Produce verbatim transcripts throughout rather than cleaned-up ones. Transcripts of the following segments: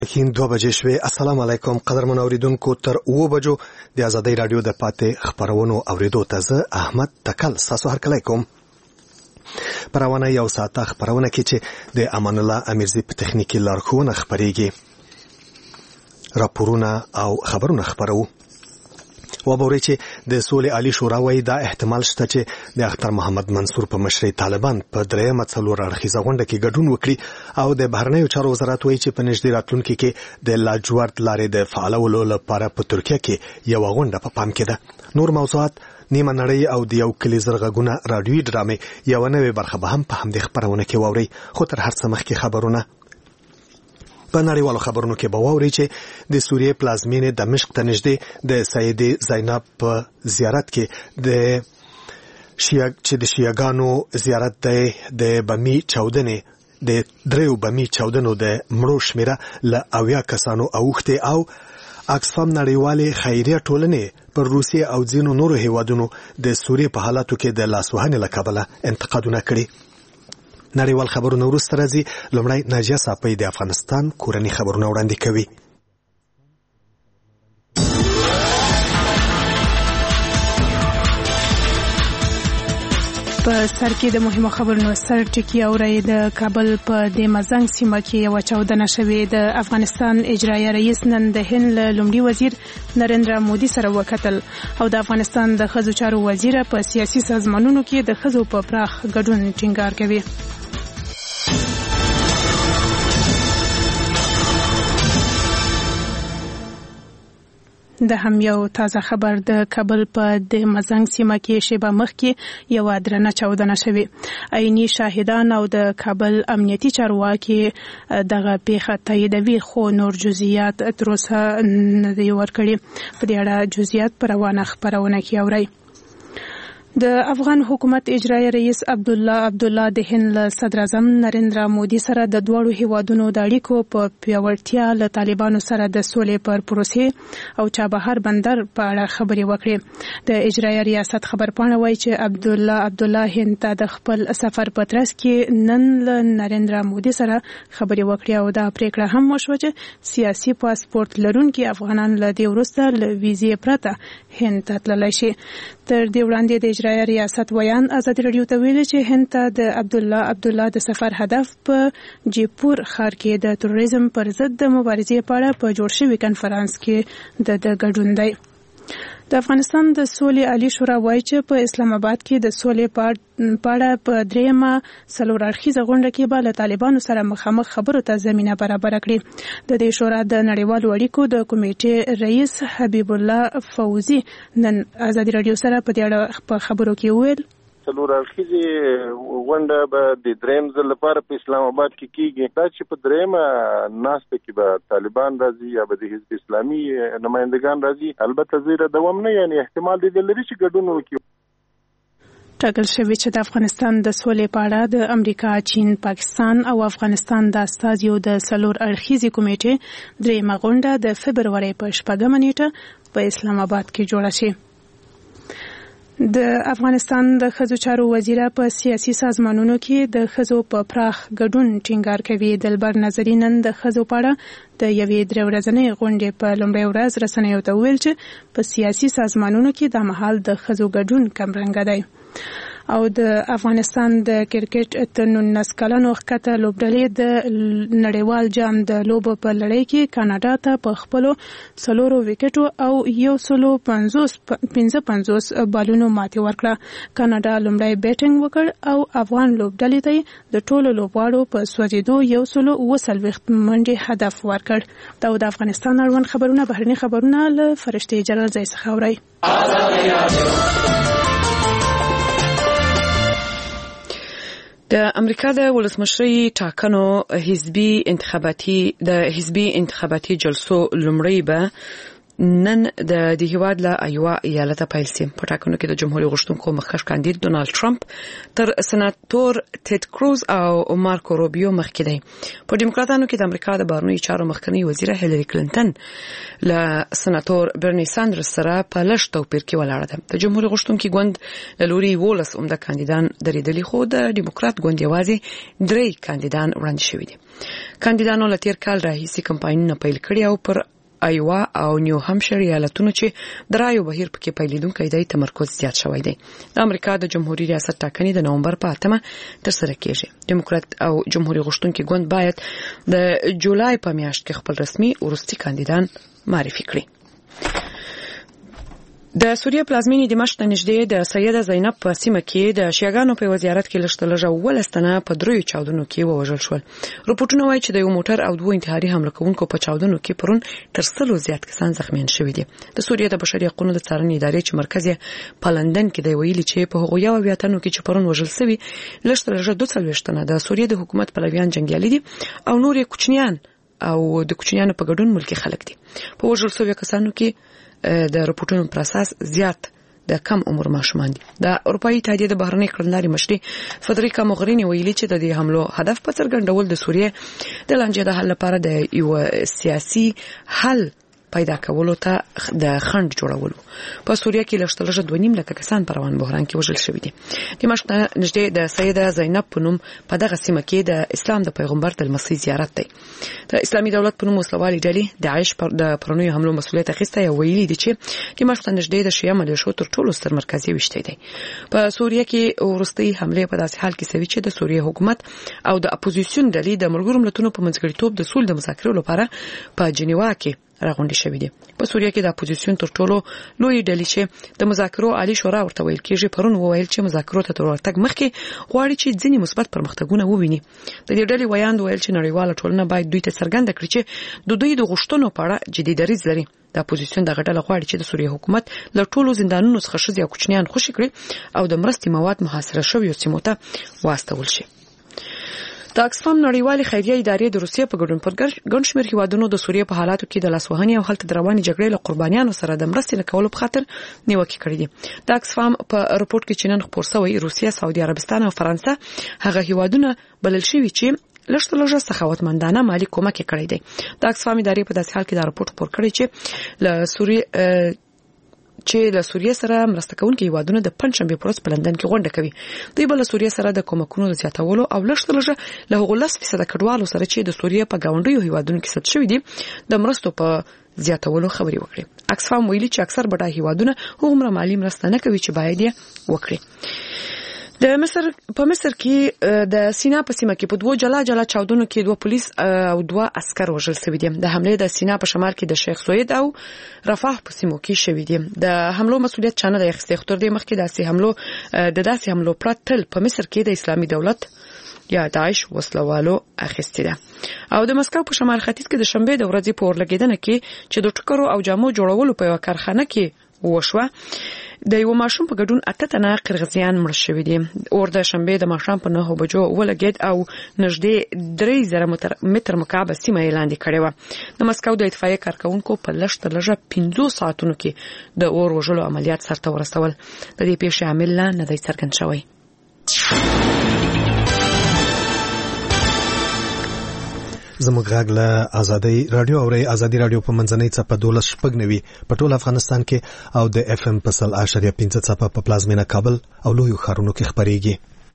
کین دوه بجې شوې. السلام علیکم قدرمن اوریدونکو، تر اوه بجو د آزادۍ رادیو د پاتې خبرونو اوریدو ته زه احمد تکل تاسو هر کله کوم. پروانه یو ساعته خبرونه کې چې د امان الله امیرزی په تخنیکی لارښوونه خبريږي، راپورونه او خبرونه خبرو. و بوري چې د سولې عالی شورا وايي دا احتمال شته چې د اختر محمد منصور په مشرۍ طالبان په درېمه څلور اړخیزه غونډه کې ګډون وکړي او د بهرنیو چارو وزارت وايي چې په نږدې راتلونکي کې د لاجورد لارې د فعالولو لپاره په ترکیه کې یو غونډه په پام کې ده. نور موضوعات نیمه نړۍ او د یو کلی زرغونه رادیوي ډرامې یو نوې برخه به هم په همدې خبرونه کې واوري. خو تر هر څه مخکې خبرونه په نړیوالو خبرونو کې به واوري چې د سوریې پلازمینې دمشق ته نږدې د سیدې زینب په زیارت کې د شیعه چې د شیعاګانو زیارت دی د بمی چاودنې د دریو بمی چاودنو د مړو شمیره له اویا کسانو اوښتې او اکسفام نړیوالې خیریه ټولنې پر روسیې او ځینو نورو هیوادونو د سوریې په حالاتو کې د لاسوهنې له کبله انتقادونه کړي. نړیوال خبرونه وروسته راځي. لومړی ناجیه صافی د افغانستان کورنی خبرونه وړاندې کوي. په سر کې د مهمو خبرونو سر ټکی اوري. د کابل په د مزنګ سیمه کې یو چاودنه شوې. د افغانستان اجرایي رئیس نن د هند لومړي وزیر نریندرا مودي سره وکتل او د افغانستان د ښځو چارو وزیر په سیاسي سازمانونو کې د ښځو په پراخ ګډون ټینګار کوي. د هم یو تازه خبر. د کابل په د مزنګ سیمه کې شیبه مخکې یو درنه چاودنه شوې. عیني شاهدان او د کابل امنیتي چارواکي دغه پیښه تاییدوي، خو نور جزئیات تر اوسه نه دي ورکړي. په دې اړه جزئیات په روانه خبرونه کې اورئ. د افغان حکومت اجرایي رئیس عبدالله عبدالله د هند له صدر اعظم نریندرا مودي سره د دواړو هیوادونو د اړیکو په پیاوړتیا له طالبانو سره د سولې پر پروسې او چابهار بندر په اړه خبرې وکړې. د اجرایي ریاست خبرپاڼه وایي چې عبدالله عبدالله هند ته د خپل سفر په ترڅ کې نن له نریندرا مودي سره خبرې وکړې او دا پریکړه هم وشوه چې سیاسي پاسپورت لرونکي افغانان له دې وروسته له ویزې پرته هند ته تللی شي. تر دې وړاندې د اجرایي ریاست ویان ازادي رادیو ته ویلي چې هند ته د عبدالله عبدالله د سفر هدف په جیپور ښار کې د تروریزم پر ضد د مبارزې په اړه په جوړ شوي کنفرانس کې د د ګډون دی. د افغانستان د سولې عالی شورا وایي چې په اسلام آباد کې د سولې په اړه په درېیمه څلور اړخیزه غونډه کې به له طالبانو سره مخامخ خبرو ته زمینه برابره کړي. د دې شورا د نړیوالو اړیکو د کمیټې رئیس حبیب الله فوزي نن ازادي رادیو سره په دې اړه په خبرو کې وویل څلور اړخیزه غونډه به د درېیم ځل لپاره په اسلام آباد کې کیږي. دا چې په درېیمه ناسته کې به طالبان راځي یا به د حزب اسلامي نمائندگان راځي، البته زیره دوام نه، یعنی احتمال دی لري چې ګډون وکړي. ټاکل شوی چې د افغانستان د سولې په اړه د امریکا، چین، پاکستان او افغانستان د استازیو د څلور اړخیزې کمیټې درېیمه غونډه د فبرورۍ په شپږمه نیټه په اسلام آباد کې جوړه شي. د افغانستان د ښځو چارو وزیر په سیاسي سازمانونو کې د ښځو په پراخ ګډون ټینګار کوي. دلبر نظري نن د ښځو په اړه د یوې درې ورځنۍ غونډې په لومړۍ ورځ رسنیو ته وویل چې په سیاسي سازمانونو کې دا مهال د ښځو ګډون کمرنګه دی. او د افغانستان د کرکټ ته نولس کلنو ښکته لوبډلې د نړیوال جام د لوبو په لړۍ کې کاناډا ته په خپلو څلورو وکټو او یو سلو پنځه پنځوس بالونو ماتې ورکړه. کاناډا لومړی بیټینګ وکړ او افغان لوبډلې ته د ټولو لوبغاړو په سوځېدو یو سلو اوه څلوېښت منډې هدف ورکړ. دا د افغانستان اړوند خبرونه. بهرني خبرونه له فرشتې جلال ځای څخه اورئ. د امریکا د ولسمشرۍ ټاکنو حزبي انتخاباتي د حزبي انتخاباتي جلسو لومړی به نن د د هیواد له ایوا ایالت پیل سي په ټاکنو کې د جمهوریت غوښتونکو مخکښ کاندید ډونالد ټرمپ تر سناتور ټید کروز او مارکو روبیو مخکې دی. په ډیموکراتانو کې د امریکا د بهرنیو چارو مخکنی وزیره هیلری کلینټن له سناتور برنی ساندرز سره په لږ توپیر کې ولاړه ده. د جمهوریت غوښتونکو ګوند له لوري ولس عمده کاندیدان درېدلي خو د ډیموکرات ګوند یوازې درې کاندیدان وړاندې شوي دي. کاندیدانو له تیر کال راهیسې کمپاینونه پیل کړي او پر ایوا او نیو همشیر ایالتونو چې د رایو بهیر پکې پیلېدونکی دی تمرکز زیات شوی دی. د امریکا د جمهوریت ریاست ټاکنې د نومبر په اتمه ترسره کیږي. ډیموکرات او جمهوریت غوښتونکي ګوند باید د جولای په میاشت کې خپل رسمي وروستي کاندیدان معرفي کړي. د سوریه پلازمینې دمشق ته نږدې د سیده زینب په سیمه کې د شیعاګانو په وزارت کې لږ تر لږه ولستنه په دریو چاودنو کې ووژل شول. رپورټونه وایي چې د یو موټر او دوه انتحاري حمله کوونکو په چاودنو کې پرون تر سلو زیات کسان زخمیان شوي دي. د سوریه د بشري حقوقو د څارنې ادارې چې مرکز یې په لندن کې دی ویلي چې په هغو یو اویا تنو کې چې پرون وژل شوي لږ تر لږه دوه څلوېښت تنه د سوریه د حکومت پلویان جنګیالي دي او نور یې کوچنیان او د کوچنیانو په ګډون ملکي خلک دي. په وژل شویو کسانو کې د رپورټونو پر اساس زیات د کم عمر ماشومان دي. د اروپאי اتحادیه د بهرنی کړنلارې مشري فدریکا موغرینی ویلي چې د دې حملو هدف په څرګند ډول د سوریه د لانجې د حل لپاره د یو سیاسي حل پیدا کولو ته د خنډ جوړولو. په سوریه کې لږ تر لږه دوه نیم لکه کسان په روان بحران کې وژل شوي دي. دمشق ته نږدې د سیده زینب په نوم په دغه سیمه کې د اسلام د پیغمبر د لمسۍ زیارت دی. د اسلامي دولت په نوم وسلوالې ډلې داعش پر د پرونیو حملو مسؤلیت اخیستی او ویلي دي چې دمشق ته نږدې د شیعه ملیشو تر ټولو ستر مرکزي ویشتی دی. په سوریه کې وروستۍ حملې په داسې حال کې شوي چې د سوریه حکومت او د اپوزیسیون ډلې د ملګرو ملتونو په منځګړیتوب د صلح د مذاکرو لپاره په جنیوا کې راغونډې شوې دي. په سوریه کې د اپوزیسیون تر ټولو لوی ډلې چې د مذاکرو عالی شورا ورته ویل کېږي پرون وویل چې مذاکرو ته تر ورتګ مخکې غواړي چې ځینې مثبت پرمختګونه وویني. د دې ډلې ویاند ویل چې نړیواله ټولنه باید دوی ته څرګنده کړي چې د دوی د غوښتنو په اړه جدي دریځ لري. د اپوزیسیون دغه ډله غواړي چې د سوریه حکومت له ټولو زندانونو څخه ښځې او کوچنیان خوشي کړي او د مرستې مواد محاصره شویو سیمو ته واستول شي. د اکسفام نړیوالې خیریه ادارې د روسیې په ګډون پر ګڼ شمېر هیوادونو د سوریې په حالاتو کې د لاسوهنې او هلته د روانې جګړې له قربانیانو سره د مرستې نه کولو په خاطر نیوکې کړې دي. د اکسفام په رپورټ کې چې نن خپور شوی روسیه، سعودي عربستان او فرانسه هغه هیوادونه بلل شوي چې لږ تر لږه سخاوتمندانه مالي کومک کړی دی. د اکسفام ادارې په داسې حال کې دا رپورټ خپور کړی چې له سوریې چې له سوریه سره مرسته کوونکي هیوادونه د پنځشنبه پر ورځ په لندن کې غونډه کوي. دوی به له سوریه سره د کومکونو د زیاتولو او لږ تر لږه له هغو لس فیصده کډوالو سره چې د سوریه په ګاونډیو هیوادونو کې ست شوي دي د مرستو په زیاتولو خبرې وکړي. اکسفام ویلي چې اکثر بډای هیوادونه هغومره مالي مرسته نه کوي چې باید یې وکړي. د مصر په مصر کې د سینا په سیمه کې په دوه جلا جلا چاودنو کې دوه پولیس او دوه عسكر وژل شوي دي. د حمله د سینا په شمال کې د شیخ سوید او رفح په سیمو کې شوي دي. د حملو مسؤلیت چانه د اخیسته خطر دی مخکې د داسې حملو د داسې حملو پرتل په مصر کې د اسلامي دولت یا داعش وسلوالو اخیسته ده. او د مسکو په شمال ختیځ کې د شنبه د ورځې په اورلګیدنه کې چې د ټکرو او جامو جوړولو په یو کارخانه کې وشوه د یو ماشوم په ګډون اته تنه قرغیزیان مړ شوي دي. اور د شنبه د ماښام په نهه بجو ولګید او نږدې درې زره متر مکعب سیمه یې لاندې کړې وه. د مسکو د اطفایې کارکوونکو په لږ تر لږه پنځو ساعتونو کې د اور وژلو عملیات سرته ورسول. د دې پیښې عامل لا نه دی څرګند شوی. زموږ غږ له ازادي رادیو اوري ازادي رادیو په منځنۍ څپه دولس شپږ نوي په ټول افغانستان کې او د اف ام په سل اشاریه پنځه څپه په پلازمینه کابل او لویو ښارونو کې خبريږي.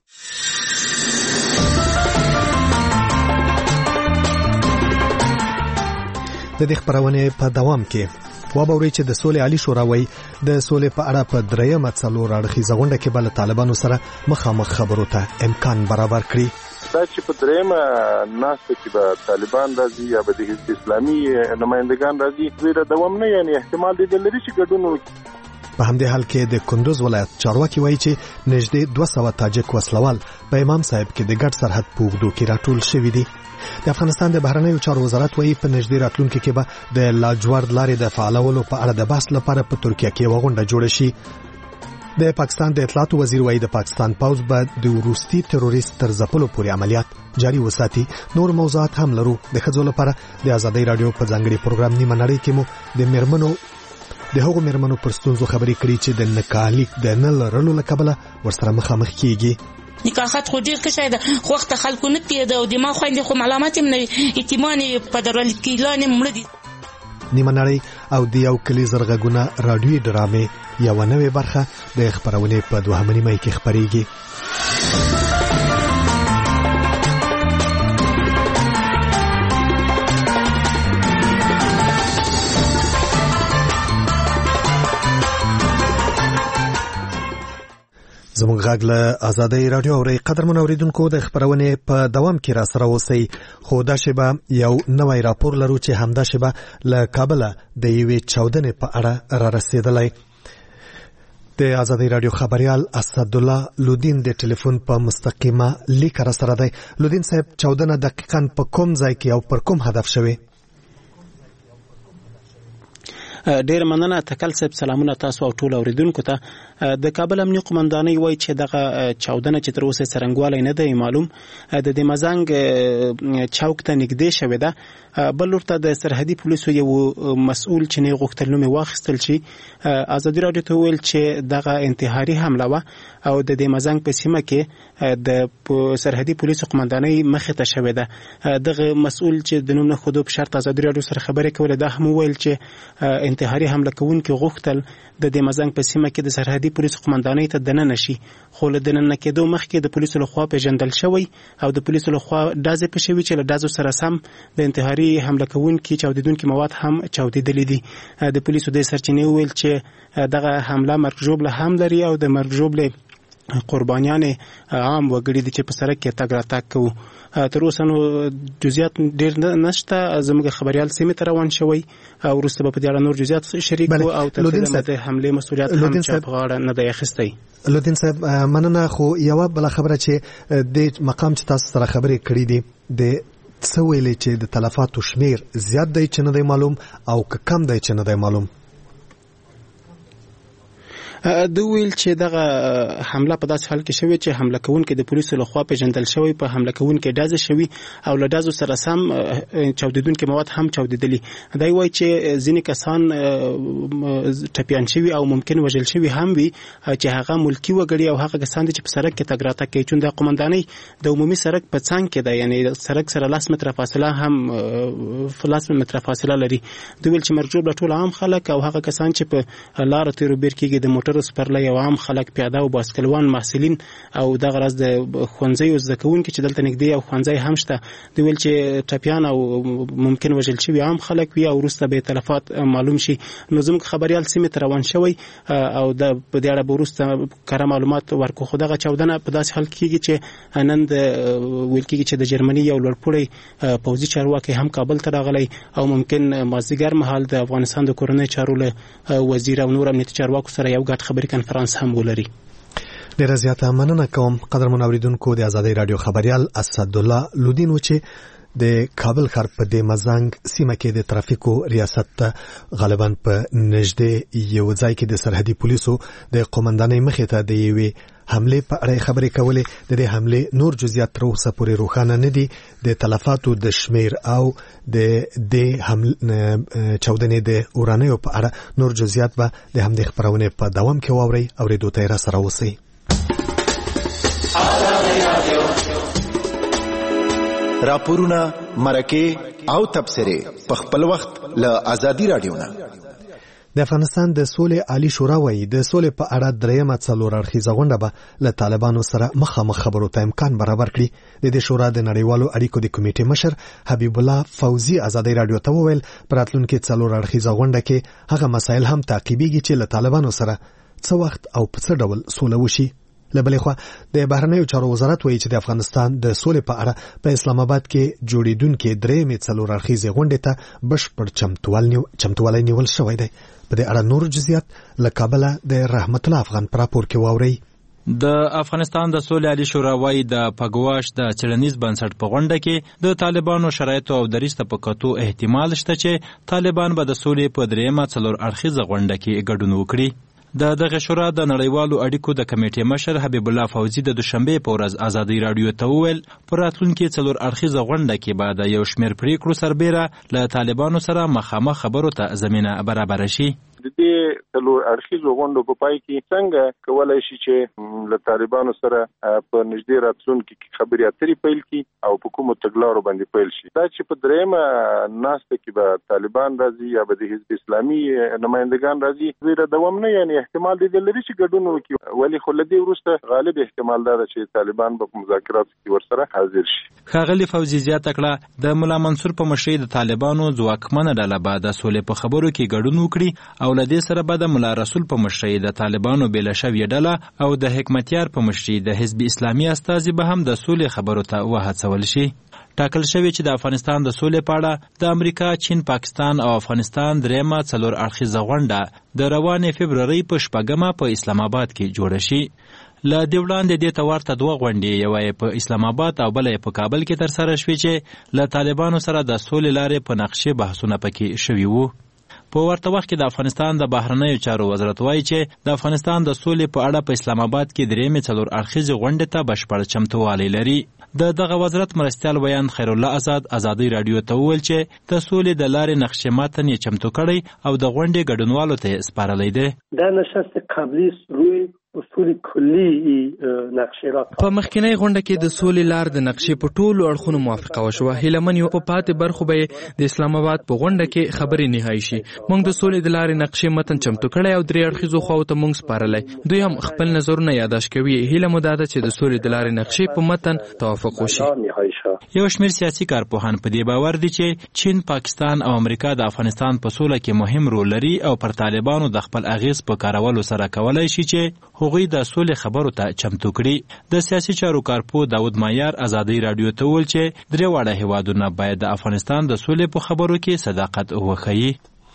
د دې خبرونه په دوام کې وابوري چې د سولې عالی شورا وای د سولې په اړه په دریمه څلور اړخیزه غونډه کې بل طالبانو سره مخامخ خبرو ته امکان برابر کړی. دا چې په دریمه ناسته کې به طالبان راځي یا به د حزب اسلامي نمائندگان راځي زیرا دوام نه یعنی احتمال دی لري چې ګډون وکړي. په همدې حال کې د کندوز ولایت چارواکي وایي چې نږدې دوه سوه تاجک وسلوال په امام صاحب کې د ګډ سرحد په اوږدو کې راټول شوي دي. د افغانستان د بهرنیو چارو وزارت وایي په نږدې راتلونکي کې به د لاجورد لارې د فعالولو په اړه د بحث لپاره په ترکیه کې یوه غونډه جوړه شي. د پاکستان د اطلاعاتو وزیر وایي د پاکستان پوځ به د وروستي تروریست تر ځپلو پورې عملیات جاري وساتي. نور موضوعات هم لرو. د ښځو لپاره د آزادۍ رادیو په ځانګړي پروګرام نیمه نړۍ کې مو د میرمنو د هغو میرمنو پر ستونزو خبرې کړي چې د نکاح لیک د نه لرلو له کبله ورسره مخامخ کیږي. نکاحات خو ډیر کښه ده، خو وخت خلکو نه کېده او د ما خويندې خو علامات هم نه اعتماد په درول کېلانه مړ دي. نیمه نړۍ او د یو کلی زرغونه رادیوي ډرامې یو نوې برخه د خبرونه په دوهمه نیمه کې خبريږي. زموږ غږ له آزادۍ رادیو اوري. قدرمن اوریدونکو د خبرونه په دوام کې را سره اوسئ. خو دا شبه یو نوې راپور لرو چې همدا شبه له کابل د یوې چاودنې په اړه را رسیدلی. د آزادۍ رادیو خبريال اسدالله لودین د ټلیفون په مستقیمه لیک را سره دی. لودین صاحب، چاودنه دقیقاً په کوم ځای کې او پر کوم هدف شوی؟ ډیر مننه تکل صاحب. سلامونه تاسو او ټول اوریدونکو ته. د کابل امنیه قومندانۍ وایي چې دغه چاودنه چې تر اوسه څرنګوالی نه دی معلوم، د د مزنګ چوک ته نږدې شوې ده. بل ورته د سرحدي پولیسو یو مسؤل چې نه غوښتل نوم واخیستل شي. آزادي رادیو ته ویل چې دغه انتحاري حمله و او د د مزنګ په سیمه کې د سرحدي پولیسو قومندانۍ مخې ته شوې ده. دغه مسؤل چې د نوم نه خودو په شرط آزادي رادیو سره خبرې کولې، دا هم ویل چې انتحاري حمله کوونکي غوښتل د د مزنګ په سیمه کې د سرحدي پولیسو قومندانۍ ته دننه نشي، خو له دننه کېدو مخکې د پولیسو لخوا پیژندل شوی او د پولیسو لخوا ډازې پېښوي چې له ډازو سره سم د انتحاري حمله کوونکي چاودیدونکي مواد هم چاودیدلي دي. د پولیسو د سرچینې ویل چې دغه حمله مرګ ژوبله هم لري او د مرګ ژوبله قربانیان عام وګړي دي چې په سړک کې تګ راتګ کوي. تر اوسه نو جزئیات ډیر نشته. زموږ خبريال سیمه ته روان شوی او وروسته په دې اړه نور جزئیات شریک او تر څو د حمله مسؤلیت هم چې په غاړه نه دی اخیستی. لودین صاحب مننه. خو یو بل خبره چې د مقام چې تاسو سره خبرې کړې دي د څه ویلې چې د تلفاتو شمیر زیات دی چې نه دی معلوم او که کم دی چې نه دی معلوم؟ د ویل چې دغه حمله په داسې حال کې شوی چې حمله کوونکي د پولیسو لخوا پیژندل شوی، په حمله کوونکي ډازې شوی او له ډازو سره سم چاودیدونکي مواد هم چاودیدلي. دا وایي چې ځینې کسان ټپیان شوي او ممکن وژل شوي هم وي چې هغه ملکی وګړي او هغه کسان چې په سړک کې تګ راتګ کوي، چې د قومندانۍ د عمومي سړک په څنګ کې ده، یعنی سړک سره لاس متره فاصله هم لاس متره فاصله لري. دوی ویل چې مرګ ژوبله ټول عام خلک او هغه کسان چې په لار تیرو بیر کېږي د موټر سپرلی او عام خلک، پیاده او باسکلوان، محصلین او دغه راز د ښوونځیو زده کوونکي چې دلته نږدې او ښوونځی هم شته. دوی ویل چې ټپیان او ممکن وژل شوي عام خلک وي او وروسته به تلفات معلوم شي. نو زموږ خبريال سیمې ته روان شوی او د په دې اړه به وروسته کره معلومات ورکو. خو دغه چاودنه په داسې حال کېږي چې نن د ویل کېږي چې د جرمني یو لوړپوړی پوځي چارواکي هم کابل ته راغلی او ممکن مازدیګر مهال د افغانستان د کورنۍ چارو له وزیر او نور امنیتي چارواکو سره یو ګډ خبري کنفرانس هم ولري. ډیره زیاته مننه کوم قدرمن اوریدونکو. د آزادۍ رادیو خبريال اسدالله لودین و چې د کابل ښار په د مزنګ سیمه کې د ترافیکو ریاست ته غالبا په نږدې یو ځای کې د سرحدي پولیسو د قومندانۍ مخې ته د یوې حمله په اړه خبرې کولې. د دې حمله نور جزئیات تر اوسه پورې روښانه نه دي. د تلفاتو د شمیر او د د حمله چاودنې د اورانیو په اړه نور جزئیات به د همدې خبرونه په دوام کې واوري او ریډیو ته را سره اوسئ. راپورونه، مرکه او تبصره په خپل وخت له آزادي رادیو نه. د افغانستان د سولې عالی شورا وایي د سولې په اړه درېیمه څلور اړخیزه غونډه به له طالبانو سره مخامخ خبرو ته امکان برابر کړي. د دې شورا د نړیوالو اړیکو د کمیټې مشر حبیب الله فوزي آزادۍ رادیو ته وویل په راتلونکي څلور اړخیزه غونډه کې هغه مسایل هم تعقیبېږي چې له طالبانو سره څه وخت او په څه ډول سوله وشي. له بلې خوا د بهرنیو چارو وزارت وایي چې د افغانستان د سولې په اړه په اسلام آباد کې جوړیدونکې درېیمې څلور اړخیزې غونډې ته بشپړ چمتووالی نیول شوی دی. په دې اړه نور جزئیات له کابله د رحمت الله افغان پر راپور کې واورئ. د افغانستان د سولې عالی شورا وایي د پګواش د څېړنیز بنسټ په غونډه کې د طالبانو شرایطو او دریځ ته په کتو احتمال شته چې طالبان به د سولې په درېیمه څلور اړخیزه غونډه کې ګډون وکړي. د دغه شورا د نړیوالو اړیکو د کمیټې مشر حبیب الله فوزي د دوشنبه په ورځ ازادي رادیو ته وویل پر راتلونکي څلور اړخیزه غونډه کې به د یو شمېر پریکړو سربېره له طالبانو سره مخامخ خبرو ته زمینه برابر شي. د دې څلور اړخیزو غونډو په پای کې څنګه کولای شي چې له طالبانو سره په نږدې راتلونکي کې خبرې اترې پیل کړي او په کومو تګلارو باندې پیل شي. دا چې په درېیمه ناسته کې به طالبان راځي یا به د حزب اسلامي نمایندګان راځي زیره دوام نه، یعنی احتمال دی لري چې ګډون وکړي، ولی خو له دې وروسته غالب احتمال دا چې طالبان به په مذاکراتو کې ورسره حاضر شي. ښاغلي فوزي زیاته کړه د ملا منصور په مشرۍ د طالبانو ځواکمنه ډله به د سولې په خبرو کې ګډون وکړي او له دې سره به د ملا رسول په مشرۍ د طالبانو بېله شوې ډله او د حکمتیار په مشرۍ د حزب اسلامي استازي به هم د سولې خبرو ته وهڅول شي. ټاکل شوی چې د افغانستان د سولې په اړه د امریکا، چین، پاکستان او افغانستان درېیمه څلور اړخیزه غونډه د روانې فبرورۍ په شپږمه په اسلام آباد کې جوړه شي. له دې وړاندې دې ته ورته دوه غونډې، یوه یې په اسلام آباد او بله یې په کابل کې ترسره شوې چې له طالبانو سره د سولې لارې په نقشې بحثونه پکې شوي وو. په ورته وخت کې د افغانستان د بهرنیو چارو وزارت وایي چې د افغانستان د سولې په اړه په اسلام آباد کې درېیمې څلور اړخیزې غونډې ته بشپړ چمتووالی لري. د دغه وزارت مرستیال ویان خیر الله آزاد ازادي رادیو ته وویل چې د سولې د لارې نقشې متن یې چمتو کړی او د غونډې ګډونوالو ته سپارلی دی. در نشست قبلی روی اصول کلی نقشې را په مخکینی غونډه کې د سولې لار د نقشې په ټولو اړخونو موافقه وشوه. هیلمن یو په پاتې برخو به د اسلام آباد په غونډه کې خبرې نهایی شي. موږ د سولې د لارې نقشې متن چمتو کړی او درې اړخیزو خواو ته موږ سپارلی. دوی هم خپل نظرونه یادداشت کوي. هیله مو دا ده چې د سولې د لارې نقشې په متن توافق وشي. یو شمېر سیاسي کارپوهان په دې باور دي چې چین، پاکستان او امریکا د افغانستان په سوله کې مهم رول لري او پر طالبانو د خپل اغیز په کارولو سره کولای شي چې هغوی د سولې خبرو ته چمتو کړي. د سیاسي چارو کارپو داود مایار ازادي رادیو ته وویل چې درې واړه هیوادونه باید د افغانستان د سولې په خبرو کې صداقت وښيي.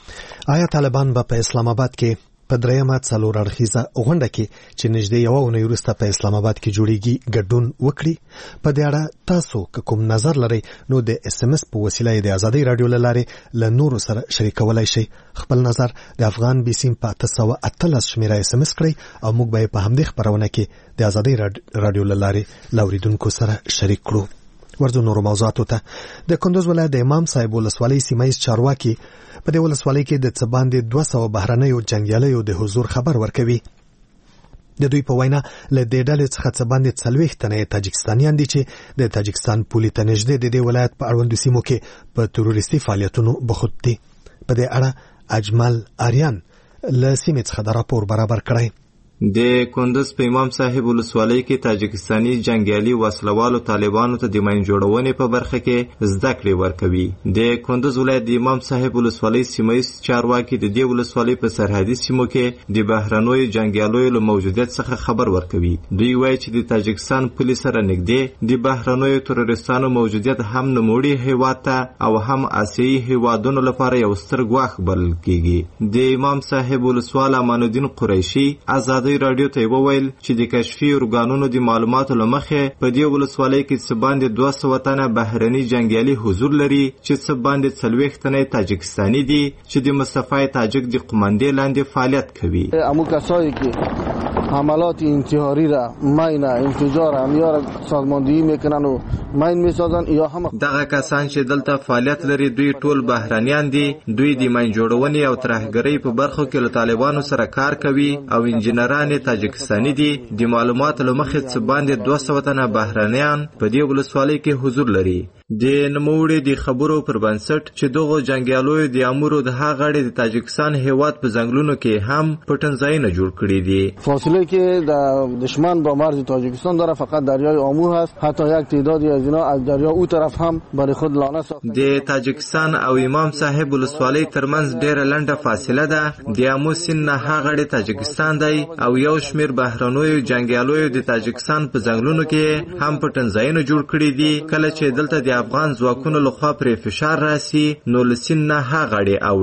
آیا طالبان به په اسلام آباد کې په درېیمه څلور اړخیزه غونډه کې چې نږدې یوه اونۍ وروسته په اسلام آباد کې جوړیږي ګډون وکړي؟ په دې اړه تاسو که کوم نظر لرئ نو د اس ام اس په وسیله د ازادۍ راډیو له لارې له نورو سره شریکولی شئ. خپل نظر د افغان بي سیم په اته سوه اتلس شمېره اس ام اس کړئ او موږ به یې په همدې خپرونه کې د ازادۍ راډیو له لارې له اورېدونکو سره شریک کړو. ورځو نورو موضوعاتو ته. د کندوز ولایت د امام صاحب ولسوالۍ سیمه ییز چارواکي په دې ولسوالۍ کې د څه باندې دوه سوه بهرنیو جنګیالیو د حضور خبر ورکوي. د دوی په وینا له دې ډلې څخه څه باندې څلوېښت تنه تاجکستانیان دي چې د تاجکستان پولې ته نږدې د دې ولایت په اړوندو سیمو کې په تروریستي فعالیتونو بخود دي. په دې اړه اجمل آریان له سیمې څخه د راپور برابر کړی. د کندز په امام صاحب ولسوالۍ کې تاجکستاني جنګیالي وسلوالو طالبانو ته د ماین جوړونې په برخه کې زده کړې ورکوي. د کندز ولایت د امام صاحب ولسوالۍ سیمه ییز چارواکي د دې ولسوالۍ په سرحدي سیمو کې د بهرنیو جنګیالیو له موجودیت څخه خبر ورکوي. دوی وایي چې د تاجکستان پولیس سره نږدې د بهرنیو تروریستانو موجودیت هم نوموړي هیواد ته او هم آسیایي هیوادونو لپاره یو ستر ګواښ بلل کیږي. د امام صاحب ولسوال امان الدین قریشي ازادۍ رادیو ته وویل چې د کشفي ارګانونو د معلوماتو له مخې په دې ولسوالۍ کې څه باندې دوه سوه تنه بهرني جنګیالي حضور لري چې څه باندې څلوېښت تنه تاجکستاني دي چې د مصطفی تاجک د قمندې لاندې فعالیت کوي. امو کسایی که حملات انتحاری را مین انفجار امیار سازماندهی میکنن و مین میسازن یا هم دغه کسان چې دلته فعالیت لري دوی ټول بهرنیان دي. دوی د مین جوړونې او ترهګرۍ په برخو کې له طالبانو سره کار کوي او انجنیران تاجکستاني دي. د معلوماتو له مخې څه باندې دوه سوه تنه بهرنیان په دې ولسوالۍ کې حضور لري. د نوموړي د خبرو پر بنسټ چې دغو جنګیالیو د امورو د هغه غړي د تاجکستان هیواد په ځنګلونو کې هم پټنځایونه جوړ کړي دي. فاصله که در دشمن با مرز تاجکستان داره فقط دریای آمو هست. حتی یک تعدادی از اینا از دریا او طرف هم برای خود لانه ساختن. د تاجکستان او امام صاحب ولسوالۍ ترمنځ ډېره لنډه فاصله ده. د آمو سیند نه هغه غړي تاجکستان دی او یو شمېر بهرنیو جنګیالیو د تاجکستان په ځنګلونو کې هم پټنځایونه جوړ کړي دي. کله چې دلته د افغان ځواکونو لخوا پرې فشار راسي نو له سیند نه هغه غړي اوړي.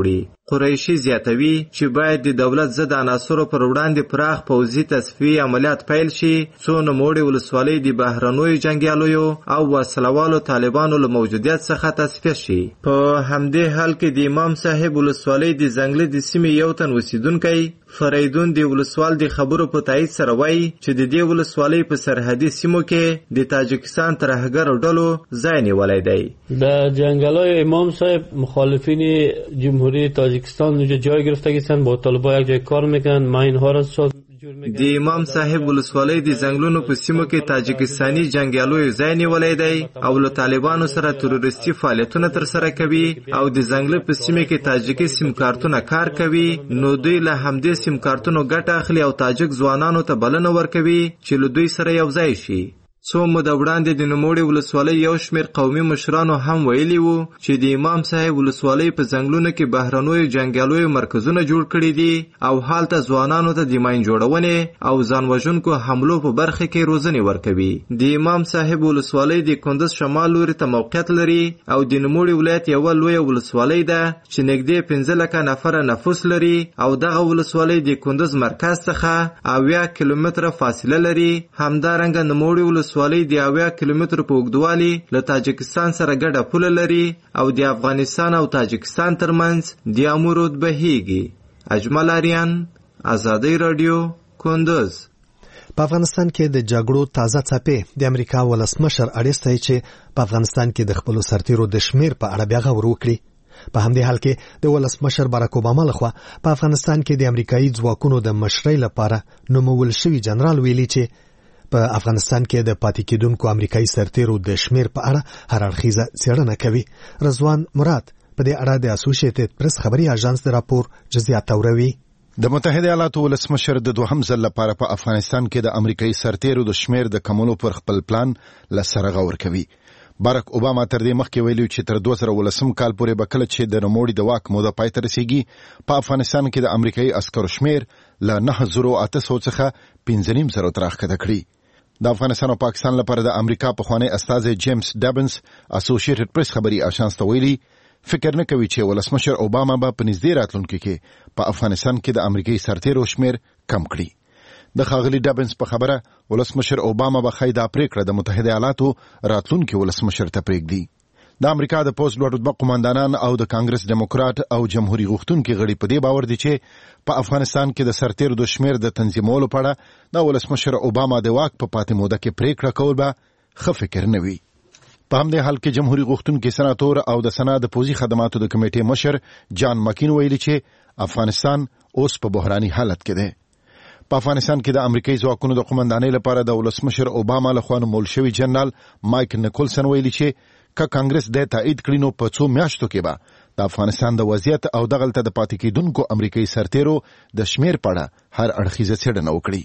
قریشي زیاتوي چې باید د دولت ضد عناصرو پر وړاندې پراخ پوځي تصفیې عملیات پیل شي څو نوموړې ولسوالۍ د بهرنیو جنګیالیو او وسلوالو طالبانو له موجودیت څخه تصفیه شي. په همدې حال کې د امام صاحب ولسوالۍ د ځنګلي د سیمې یو تن اوسیدونکی فریدون د ولسوال د خبرو په تایید سره وایي چې د دې ولسوالۍ په سرحدي سیمو کې د تاجکستان ترهګرو ډلو ځای نیولی دی. در جنگل‌های امام صاحب مخالفین جمهوری تاجیکستان اونجا جای گرفتگیستن، با طالبان یک جای کار میکنن. ما اینها را ساز د امام صاحب ولسوالۍ د ځنګلونو په سیمو کې تاجکستاني جنګیالیو ځای نیولی دی او له طالبانو سره تروریستي فعالیتونه ترسره کوي او د ځنګل په سیمه کې تاجکي سیم کارتونه کار کوي. نو دوی له همدې سیم کارتونو ګټه اخلي او تاجک ځوانانو ته بلنه ورکوي چې له دوی سره یو ځای شي. څو موده وړاندې د نوموړې ولسوالۍ یو شمېر قومي مشرانو هم ویلي وو چې د امام صاحب ولسوالۍ په ځنګلونو کې بهرنیو جنګیالیو مرکزونه جوړ کړي دي او هلته ځوانانو ته د ماین جوړونې او ځان وژونکو حملو په برخه کې روزنې ورکوي. د امام صاحب ولسوالۍ د کندز شمال لوري ته موقعیت لري او د نوموړي ولایت یوه لویه ولسوالۍ ده چې نږدې پنځه لکه نفره نفوس لري او دغه ولسوالۍ د کندز مرکز څخه اویا کیلومتره فاصله لري. همدارنګه نوموړي ولسوالۍ ولسوالۍ د اویا کیلومترو په اوږدوالي له تاجکستان سره ګډه پوله لري او د افغانستان او تاجکستان ترمنځ د امو رود بهیږي. اجمل آریان، ازادي رادیو، کندز. په افغانستان کې د جګړو تازه څپې د امریکا ولسمشر اړیستی چې په افغانستان کې د خپلو سرتیرو د شمیر په اړه بیا غور وکړي. په همدې حال کې د ولسمشر باراک اوباما لخوا په افغانستان کې د امریکایي ځواکونو د مشرۍ لپاره نومول شوي جنرال ویلي چې په افغانستان کې د پاتې کېدونکو امریکایي سرتیرو د شمیر په اړه هر اړخیزه څېړنه کوي. رضوان مراد په دې اړه د اسوسییټډ پریس خبري اژانس د راپور جزئیات اوروي. د متحده ایالاتو ولسمشر د دوهم ځل لپاره په افغانستان کې د امریکایي سرتیرو د شمیر د کمولو پر خپل پلان لسره غور کوي. باراک اوباما تر دې مخکې ویلي چې تر دوه زره ولسم کال پورې به کله چې د نوموړي د واک موده پای ته رسیږي په افغانستان کې د امریکایي عسکرو شمیر له نهه زره اته سوه څخه پنځه نیم زره ته راښکته کړي. د افغانستان او پاکستان لپاره د امریکا پخوانی استازی جیمز ډابنس اسوسییټډ پریس خبري اژانس ته ویلي فکر نه کوي چې ولسمشر اوباما به په نږدې راتلونکي کې په افغانستان کې د امریکایي سرتیرو شمیر کم کړي. د ښاغلي ډابنس په خبره ولسمشر اوباما به ښایي دا پریکړه د متحده ایالاتو راتلونکي ولسمشر ته پرېږدي. د امریکا د پوځ لوړ رتبه قوماندانان او د کانګرس ډیموکرات او جمهوریت غوښتونکي غړي په دې باور دي چې په افغانستان کې د سرتیرو د شمیر د تنظیمولو په اړه د ولسمشر اوباما د واک په پاتې موده کې پریکړه کول به ښه فکر نه وي. په همدې حال کې جمهوریت غوښتونکي سناتور او د سنا د پوځي خدماتو د کمیټې مشر جان مکین ویلي چې افغانستان اوس په بحراني حالت کې دی. په افغانستان کې د امریکایي ځواکونو د قوماندانۍ لپاره د ولسمشر اوباما لخوا نومول شوي جنرال مایک نیکولسن ویلي چې که کانګرس د تایید کړي نو په څو میاشتو کې به د افغانستان د وضعیت او دغلته د پاتې کېدونکو امریکایي سرتیرو د شمیر په اړه هر اړخیزه څېړنه وکړي.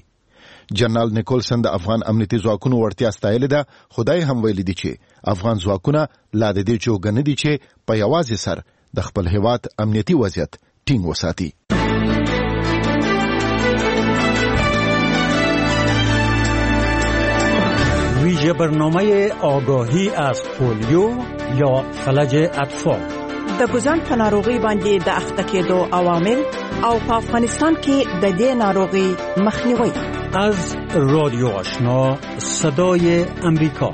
جنرال نیکولسن د افغان امنیتي ځواکونو وړتیا ستایلې ده، خدای هم ویلي دي چې افغان ځواکونه لا د دې جوګه نه دي چې په یوازې سر د خپل هیواد امنیتي وضعیت ټینګ وساتي. ویژه برنامه آگاهی از پولیو یا فلج اطفال د ګوزن په ناروغي باندې د اخته کېدو عوامل او په افغانستان کې د دې ناروغي مخنیوي. از رادیو آشنا صدای امریکا.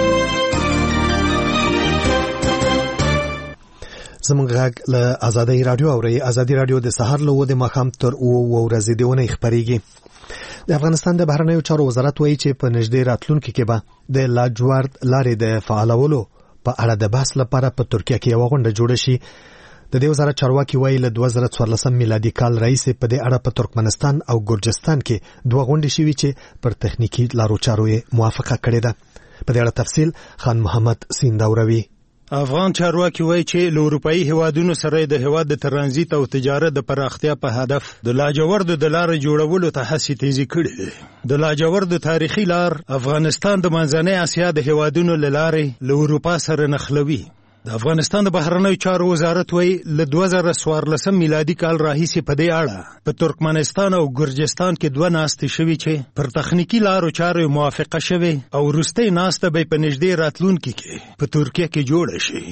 زمونږ غږ له ازادي رادیو اوري. ازادي رادیو د سهار له ودې ماښام تر اوه ورځې دیونه خبريږي. د افغانستان د بهرنیو چارو وزارت وایي چې په نږدې راتلونکي کې به د لاجورد لارې د فعالولو په اړه د بحث لپاره په ترکیه کې یو غونډه جوړه شي. د دې وزارت چارواکي وایي له دوه زره څوارلسم میلادي کال راهیسې په دې اړه په ترکمنستان او ګرجستان کې دوه غونډې شوي چې پر تخنیکی لارو چارو یې موافقه کړې ده. په دې اړه تفصیل خان محمد سینداوروي. افغان چارواکي وایي چې له اروپאי هوادونو سره د هواد د ترانزیت او تجارت د پراختیا په هدف د لاجوردو د لارې جوړولو ته هڅې تیزی کړې دي. د لاجوردو تاریخي لار افغانستان د منځنۍ اسیا د هوادونو له لارې له اروپا سره نښلوي. د افغانستان د بهرنیو چارو وزارت وایي له دوه زره څوارلسم میلادي کال راهیسې په دې اړه په ترکمنستان او ګرجستان کې دوه ناستې شوي چې پر تخنیکی لارو چارو موافقه شوې او وروستۍ ناسته به په نږدې راتلونکي کې په ترکیه کې جوړه شي.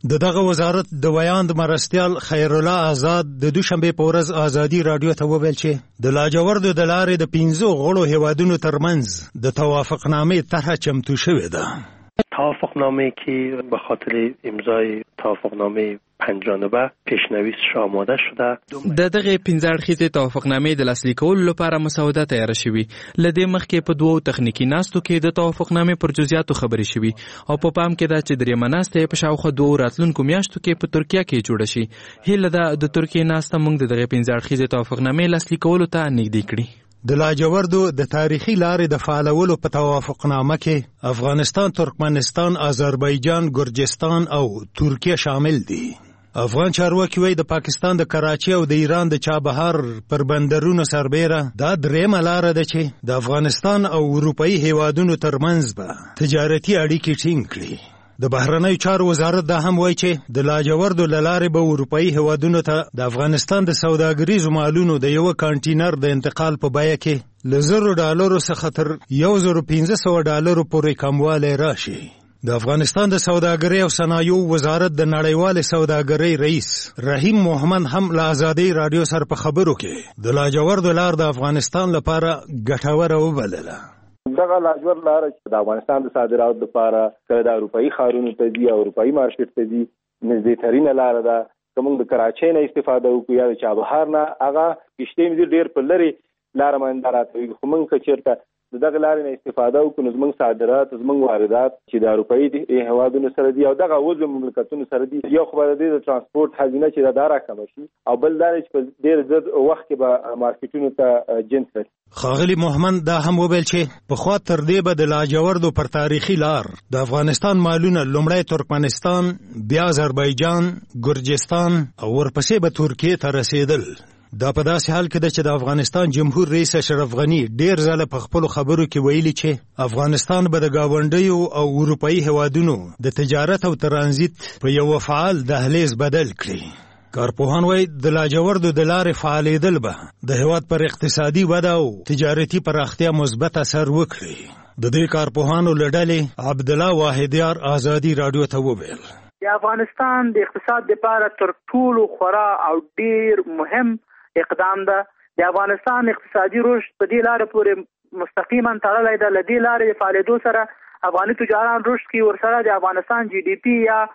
د دغه وزارت د ویاند مرستیال خیر الله آزاد د دوشنبه په ورځ ازادي رادیو ته وویل چې د لاجوردو د لارې د پنځو غړو هیوادونو ترمنځ د توافقنامې طرح چمتو شوې ده. توافقنامه که به خاطر امضای توافقنامه پنجانبه پیشنویسش آماده شده. د دغه پنځه اړخیزې توافقنامې د لاسلیک کولو لپاره مسوده تیار شوې. له دې مخکې په دوو تخنیکي ناستو کې د توافقنامې پر جزئیاتو خبرې شوې او په پام کې ده چې درېیمه ناسته یې په شاوخوا دوو راتلونکو میاشتو کې په ترکیه کې جوړه شي. هیله ده د ترکیې ناسته موږ د دغه پنځه اړخیزې توافقنامې لاسلیک کولو ته نږدې کړي. د لاجوردو د تاریخي لارې د فعالولو په توافقنامه کې افغانستان، ترکمنستان، آذربایجان، ګرجستان او ترکیه شامل دي. افغان چارواکي وایي د پاکستان د کراچي او د ایران د چابهار پر بندرونو سربیره دا درېیمه لاره ده چې د افغانستان او اروپایي هیوادونو ترمنځ به تجارتي اړیکې ټینګ کړي. د بهرنیو چارو وزارت دا هم وایي چې د لاجوردو له لارې به اروپایي هیوادونو ته د افغانستان د سوداګریزو مالونو د یوه کانټینر د انتقال په بیه کې له زرو ډالرو څخه تر یو زرو پنځه سوه ډالرو پورې کموالی راشي. د افغانستان د سوداګرۍ او صنایعو وزارت د نړیوالې سوداګرۍ رئیس رحیم محمد هم له ازادۍ رادیو سره په خبرو کې د لاجوردو لار د افغانستان لپاره ګټوره وبلله. دغه لاجورد لار چې د افغانستان د صادراتو لپاره کله د اروپایي ښارونو ته ځي او اروپایي مارکیټ ته ځي نږدې ترینه لاره ده. که موږ د کراچۍ نه استفاده وکړو یا د چابهار نه، هغه کښتۍ مې ډېر په لرې لاره باندې راته وي. خو موږ که چېرته د دغه لارې نه استفاده وکړو نو زموږ صادرات، زموږ واردات چې د اروپایي هیوادونو سره دي او دغه عضو مملکتونو سره دي، یو خو به د دې د ترانسپورټ هزینه چې دا راکمه شي او بل دا چې په ډېر زر وخت کې به مارکیټونو ته جنس رسي. ښاغلي محمد دا هم وویل چې پخوا تر دې به د لاجوردو پر تاریخي لار د افغانستان مالونه لومړی ترکمنستان، بیا آذربایجان، ګرجستان او ورپسې به ترکیې ته رسېدل. دا په داسې حال کې ده چې د افغانستان جمهور رئیس اشرف غني ډېر ځله په خپلو خبرو کې ویلي چې افغانستان به د ګاونډیو او اروپایي هیوادونو د تجارت او ترانزیت په یو فعال دهلیز بدل کړي. کارپوهان وایي د لاجوردو د لارې فعالېدل به د هیواد پر اقتصادي وده او تجارتي پراختیا مثبت اثر وکړي. د دې کارپوهانو له ډلې عبدالله واحدیار ازادي رادیو ته وویل د افغانستان د اقتصاد لپاره تر ټولو خورا او ډېر مهم اقدام ده. د افغانستان اقتصادي رشد په دې لارې پورې مستقیما تړلی ده. له دې لارې د فعالېدو سره افغاني تجاران رشد کوي، ورسره د افغانستان جی ډي پي یا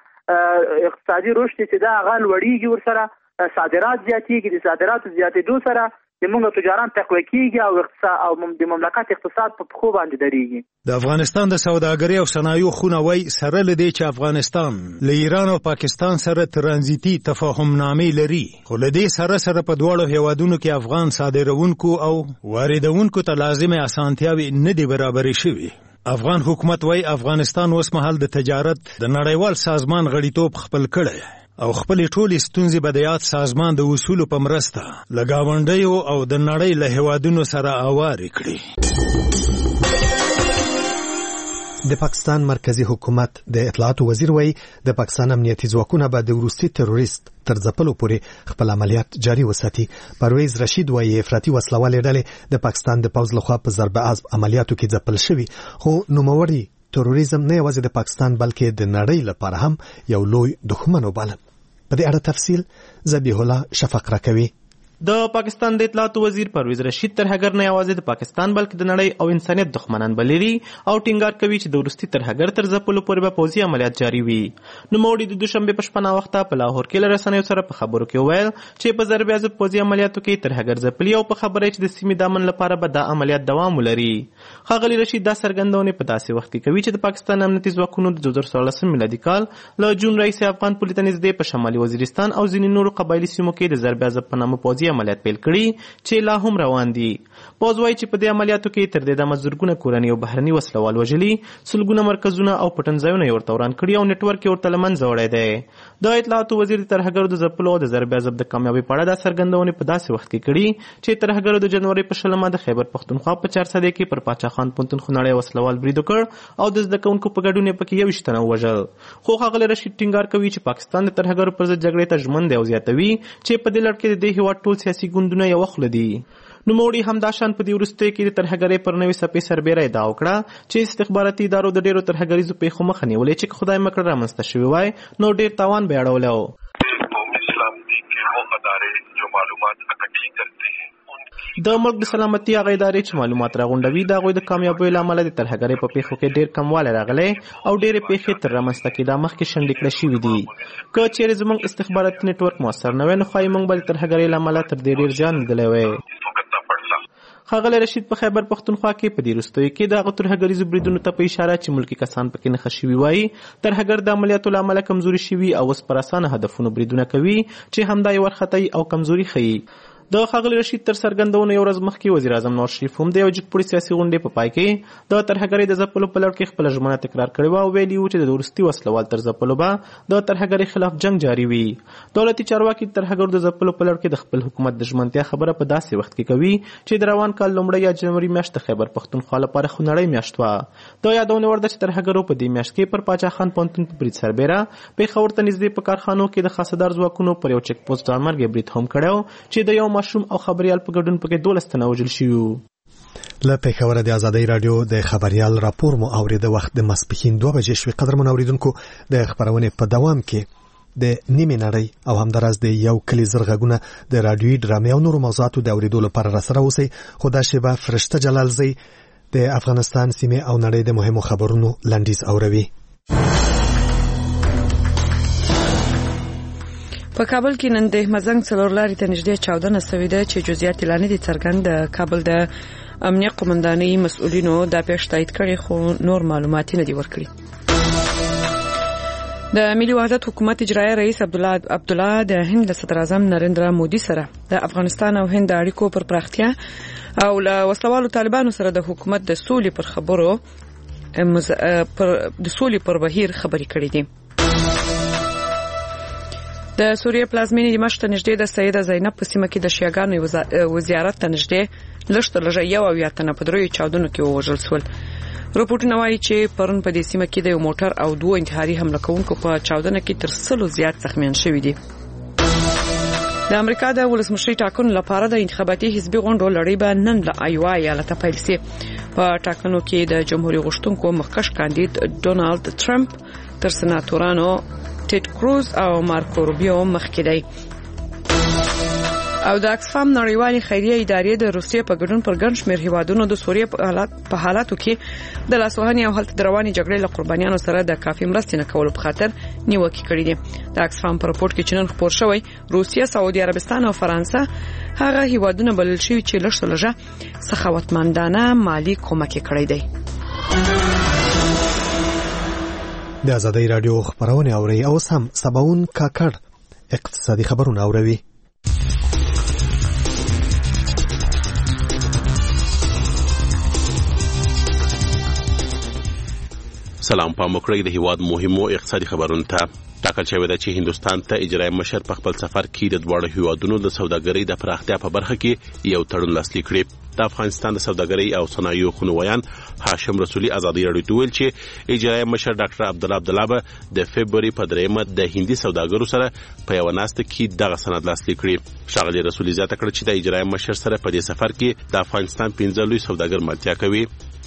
اقتصادي رشد چې دا هغه لوړېږي، ورسره صادرات زیاتېږي. د صادراتو زیاتېدو سره زموږ تجاران تقویه کېږي او اقتصاد او د مملکت اقتصاد په پښو باندې درېږي. د افغانستان د سوداګرۍ او صنایعو خونه وایي سره له دې چې افغانستان له ایران او پاکستان سره ترانزیتي تفاهمنامې لري، خو له دې سره سره په دواړو هیوادونو کې افغان صادروونکو او واردوونکو ته لازمې اسانتیاوې نه دي برابرې شوي. افغان حکومت وایي افغانستان اوس مهال د تجارت د نړیوال سازمان غړیتوب خپل کړی او خپلې ټولې ستونزې به د یاد سازمان د اصولو په مرسته له ګاونډیو او د نړۍ له هیوادونو سره اوارې کړي. د پاکستان مرکزی حکومت د اطلاعاتو وزیر وایي د پاکستان امنیتي ځواکونه به د وروستي تروریست تر ځپلو پورې خپل عملیات جاري وساتي. پرویز رشید وایي افراطي وسلوالې ډلې د پاکستان د پوځ لخوا په ضرب عضب عملیاتو کې ځپل شوي، خو نوموړي تروریزم نه یوازې د پاکستان بلکې د نړۍ لپاره هم یو لوی دښمن وباله. په دې اړه تفصیل ذبیح الله شفق راکوي. د پاکستان د اطلاعاتو وزیر پرویز رشید ترهګر نه یوازې د پاکستان بلکې د نړۍ او انسانیت دښمنان بللي او ټینګار کوي چې د وروستي ترهګر تر ځپلو پورې به پوځي عملیات جاري وي. نوموړي د دوشنبې په شپه ناوخته په لاهور کې له رسنیو سره په خبرو کې وویل چې په ضرب عضب پوځي عملیاتو کې ترهګر ځپلي او په خبره چې د سیمې د امن لپاره به دا عملیات دوام ولري. ښاغلي رشید دا څرګندونې په داسې وخت کې کوي چې د پاکستان امنیتي ځواکونو د دوه زره څوارلسم میلادي کال له جون راهیسې افغان پولې ته نږدې په شمالي وزیرستان او ځینې نورو قبایلي سیمو کې د ضرب عضب په نامه پوځي عملیات پیل کړي چې لا هم روان دي. پوځ وایي چې په دې عملیاتو کې تر دې دمه زرګونه کورني او بهرني وسلوال وژلي، سلګونه مرکزونه او پټنځایونه یې ورته وران کړي او نیټورک یې ورته له منځه وړی دی. د اطلاعاتو وزیر د ترهګرو د ځپلو او د ضرب عضب د کامیابۍ په اړه دا څرګندونې په داسې وخت کې کړي چې ترهګرو د جنوري په شلمه د خیبر پښتونخوا په چارسده کې پر پاچا خان پوهنتون خونړی وسلوال برید وکړ او د زده کوونکو په ګډون یې پکې یوویشت تنه ووژل. خو ښاغلی رشید ټینګار کوي چې پاکستان د ترهګرو پر ضد جګړې ته ژمن دی او زیاتوي چې په دې لړ کې د دې هېواد ټول سیاسي ګوندونه یوه خوله دي. نوموړي همداشان په دې وروستیو کې د ترهګرۍ پر نوې څپې سربیره ادعا وکړه چې استخباراتي ادارو د ډېرو ترهګریزو پیښو مخه نیولې چې خدای مکړه رامنځته شوي وای نو ډېر تاوان به یې اړولی و. د ملک د سلامتي هغه ادارې چې معلومات راغونډوي د هغوی د کامیابیو له امله د ترهګرۍ په پیښو کې ډېر کموالی راغلی او ډېرې پیښې تر رامنځته کېدا مخکې شنډې کړه شوي دي. که چیرې زموږ استخباراتي نیټورک مؤثر نه وی نو ښایي موږ به د ترهګرۍ له امله تر دې ډېر زیان لیدلی وی. ښاغلی رشید په خیبر پښتونخوا کې په دې وروستیو کې د هغه ترهګریزو بریدونو ته په اشاره چې ملکي کسان پکې نښه شوي وایي ترهګر د عملیاتو له امله کمزوري شوي او اوس پر اسانه هدفونو بریدونه کوي چې همدا یې وارخطايي او کمزوري ښیي. د ښاغلي رشید تر څرګندونو یو ورځ مخکې وزیر اعظم نواز شریف هم د یو جګپوړي سیاسي غونډې په پای کې د ترهګرۍ د ځپلو په لړ کې خپله ژمنه تکرار کړې وه او ویلي وو چې د وروستي وسلوال تر ځپلو به د ترهګرۍ خلاف جنګ جاري وي. دولتي چارواکي د ترهګرو د ځپلو په لړ کې د خپل حکومت د ژمنتیا خبره په داسې وخت کې کوي چې د روان کال لومړۍ یا جنوري میاشت د خیبر پښتونخوا لپاره خونړۍ میاشت وه. د یادونې وړ ده چې ترهګرو په دې میاشت کې پر پاچا خان پوهنتون په برید سربیره پېښور ته نږدې په کارخانو کې د خاصدار ځواکونو پر یو چک پوسټ ځانمرګي برید هم کړی چې د یو ماشوم او خبریال په ګډون پکې دولس تنه وژل شوي وو. له پېښوره د ازادۍ راډیو د خبریال راپور مو اورېده. وخت د ماسپښین دوه بجې شوې. قدرمن اورېدونکو د خبرونې په دوام کې د نیمې نړۍ او همداراز د یو کلي زرغږونه د راډیوي ډرامې او نورو موضوعاتو د اورېدو لپاره راسره اوسئ. خو دا شیبه فرشته جلالزی د افغانستان سیمې او نړۍ د مهمو خبرونو لنډیز اوروي. په کابل کې نن د مزنګ څلور لارې ته نږدې چاودنه شوې ده چې جزئیات اعلان دي څرګند. د کابل د امنیت قومندانۍ مسؤلینو دا پیښه تایید کړې خو نور معلومات نه دي ورکړي. د ملي وحدت حکومت اجرایي رئیس عبدالله عبدالله د هند له صدر اعظم نریندرا مودي سره د افغانستان او هند اړیکو پر پراختیا او له وسلوالو طالبانو سره د حکومت د سولې پر خبرو د سولې پر بهیر خبرې کړې دي. د سوریه پلازمینې دمشق ته نږدې د سیده زینب په سیمه کې د شیعاګانو وزارت ته نږدې لږ تر لږه یو اویا تنه په دریو چاودنو کې ووژل شول. راپورټونه وایي چې پرون په دې سیمه کې د یو موټر او دوه انتحاري حمله کوونکو په چاودنه کې تر سلو زیات زخمیان شوي دي. د امریکا د ولسمشرۍ ټاکنو لپاره د انتخاباتي حزبي غونډو لړۍ به نن له ایوا ایالته پیل شي. په ټاکنو کې د جمهوریت غوښتونکو مخکښ کاندید ډونالد ټرمپ تر سناتورانو ټیډ کروز او مارکو روبیو مخکې دی. او د اکسفام نړیوالې خیریه ادارې د روسیې په ګډون پر ګڼ شمېر هیوادونو د سوریې په حالات په حالاتو کې د لاسوهنې او هلته د روانې جګړې له قربانیانو سره د کافي مرستې نه کولو په خاطر نیوکې کړې دي. د اکسفام په راپورټ کې چې نن خپور شوی روسیه، سعودي عربستان او فرانسه هغه هیوادونه بلل شوي چې لږ څه لږه سخاوتمندانه مالی کومک کړی دی. د ازادۍ راډیو خبرونه اوري او سم سباون کاکړ اقتصادي خبرونه اوروي. سلام په مکرې د هیواد مهمو اقتصادي خبرونو ته. ټاکل شوی ده چې هندستان ته اجرایي مشر په خپل سفر کې د دواړو هیوادونو د سوداګرۍ د پراختیا په برخه کې یو تړون لاسلیک کړی. د افغانستان د سوداګرۍ او صنایعو خونویان هاشم رسولي ازادي راډیو ته ویل چې اجرایي مشر ډاکټر عبدالله عبدالله به د فبرवरी په دریمه د هندي سوداګرو سره په یو ناسته کې دغه سند لاسلیک کړی. ښاغلي رسولي زیاته کړه چې د اجرایي مشر سره په دې سفر کې د افغانستان پنځه لوی سوداګر ملتیا کوي.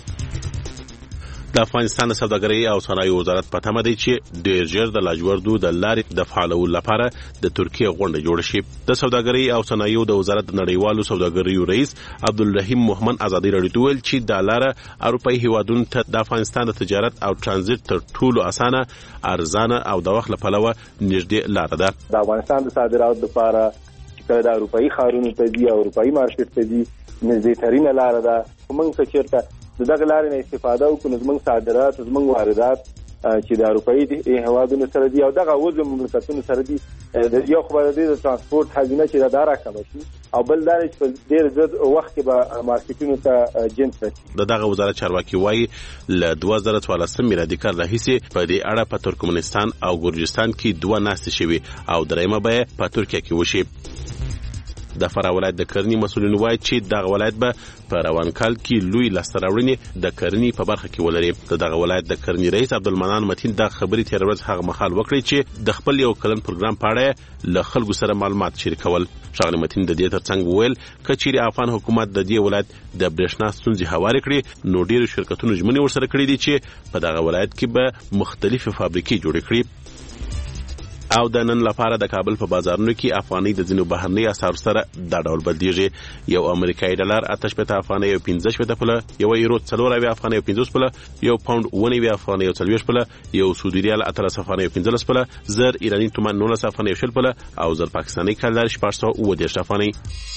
د افغانستان د سوداګرۍ او صنایعو وزارت په تمه دی چې ډېر ژر د لاجوردو د لارې د فعالولو لپاره د ترکیه غونډه جوړه شي. د سوداګرۍ او صنایعو د وزارت د نړیوالو سوداګریو رئیس عبدالرحیم محمد ازادي راډیو ته ویل چې دا لاره اروپایي هیوادونو ته د افغانستان د تجارت او ترانزیت تر ټولو اسانه، ارزانه او د وخت لپاره نږدې لاره ده. د افغانستان د صادراتو لپاره چې د اروپایي ښارونو ته دي او اروپایي مارکیټ ته دي نږدې ترینه لاره ده. موږ څه چیرته د دغه لارې نه استفاده وکړو، زموږ صادرات زموږ واردات چې د اروپایي هیوادونو سره دي او دغه عضو مملکتونو سره دي، یو خو به د ترانسپورت هزینه چې دا راکمه شي او بل دا چې په ډېر زیات وخت کې به مارکیټونو ته جنس راشي. د دغه وزارت چارواکي وایي له دوه زره څوارلسم میلادي کال راهیسې په دې اړه په ترکمنستان او ګرجستان کې دوه ناستې شوي او درېیمه به په ترکیه کې وشي. د فراه ولایت د کرنې مسؤلین وایي چې دغه ولایت به په روان کال کې لوی لاسته راوړنې د کرنې په برخه کې ولري. د دغه ولایت د کرنې رئیس عبدالمنان متین د خبرې تیر ورځ هغه مخال وکړي چې د خپل یو کلن پروګرام په اړه له خلکو سره معلومات شریکول. ښاغلي متین د دې ترڅنګ وویل که چیرې افغان حکومت د دې ولایت د برېښنا ستونزې هوارې کړي نو ډېرو شرکتونو ژمنې ورسره کړي دي چې په دغه ولایت کې به مختلفې فابریکې جوړې کړي. او د نن لپاره د کابل په بازارونو کې افغاني د ځینو بهرني اسعارو سره دا ډول بدلیږي. یو امریکایي ډالر اته شپېته افغانۍ او پنځه شپېته پوله، یو یورو څلور اویا افغانۍ او پنځوس پوله، یو پاونډ اووه نوي افغانۍ او څلوېښت پوله، یو سعودي ریال اتلس افغانۍ او پنځلس پوله، زر ایراني تومان نولس افغانۍ او شل پوله او زر پاکستاني کلدار شپږ سوه اووه دېرش افغانۍ.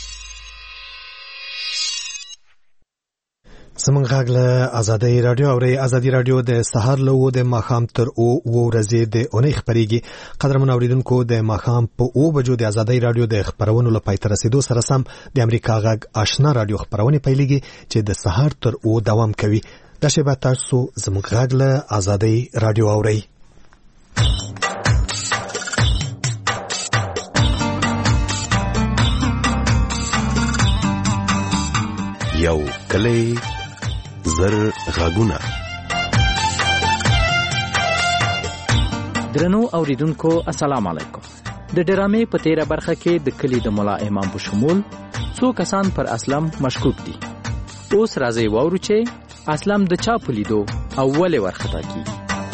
زمونږ غږ له ازادۍ راډیو اورئ. ازادي راډیو د سهار له اوو د ماښام تر اوه ورځې د اونۍ خپرېږي. قدرمن اورېدونکو د ماښام په اوه بجو د ازادۍ راډیو د خپرونو له پای ته رسېدو سره سم د امریکا غږ آشنا راډیو خپرونې پیلېږي چې د سهار تر اوه دوام کوي. دا شیبه تاسو زمونږ غږ له ازادۍ راډیو اورئ. یو کلی زر غاګونه. درنو اوریدونکو السلام علیکم. د ډرامې په تیره برخه کې د کلی د ملا امام په شمول څو کسان پر اسلام مشکوک دي. اوس راځي واورو چې اسلام د چا په لیدو او ولې ورخطا کیږي.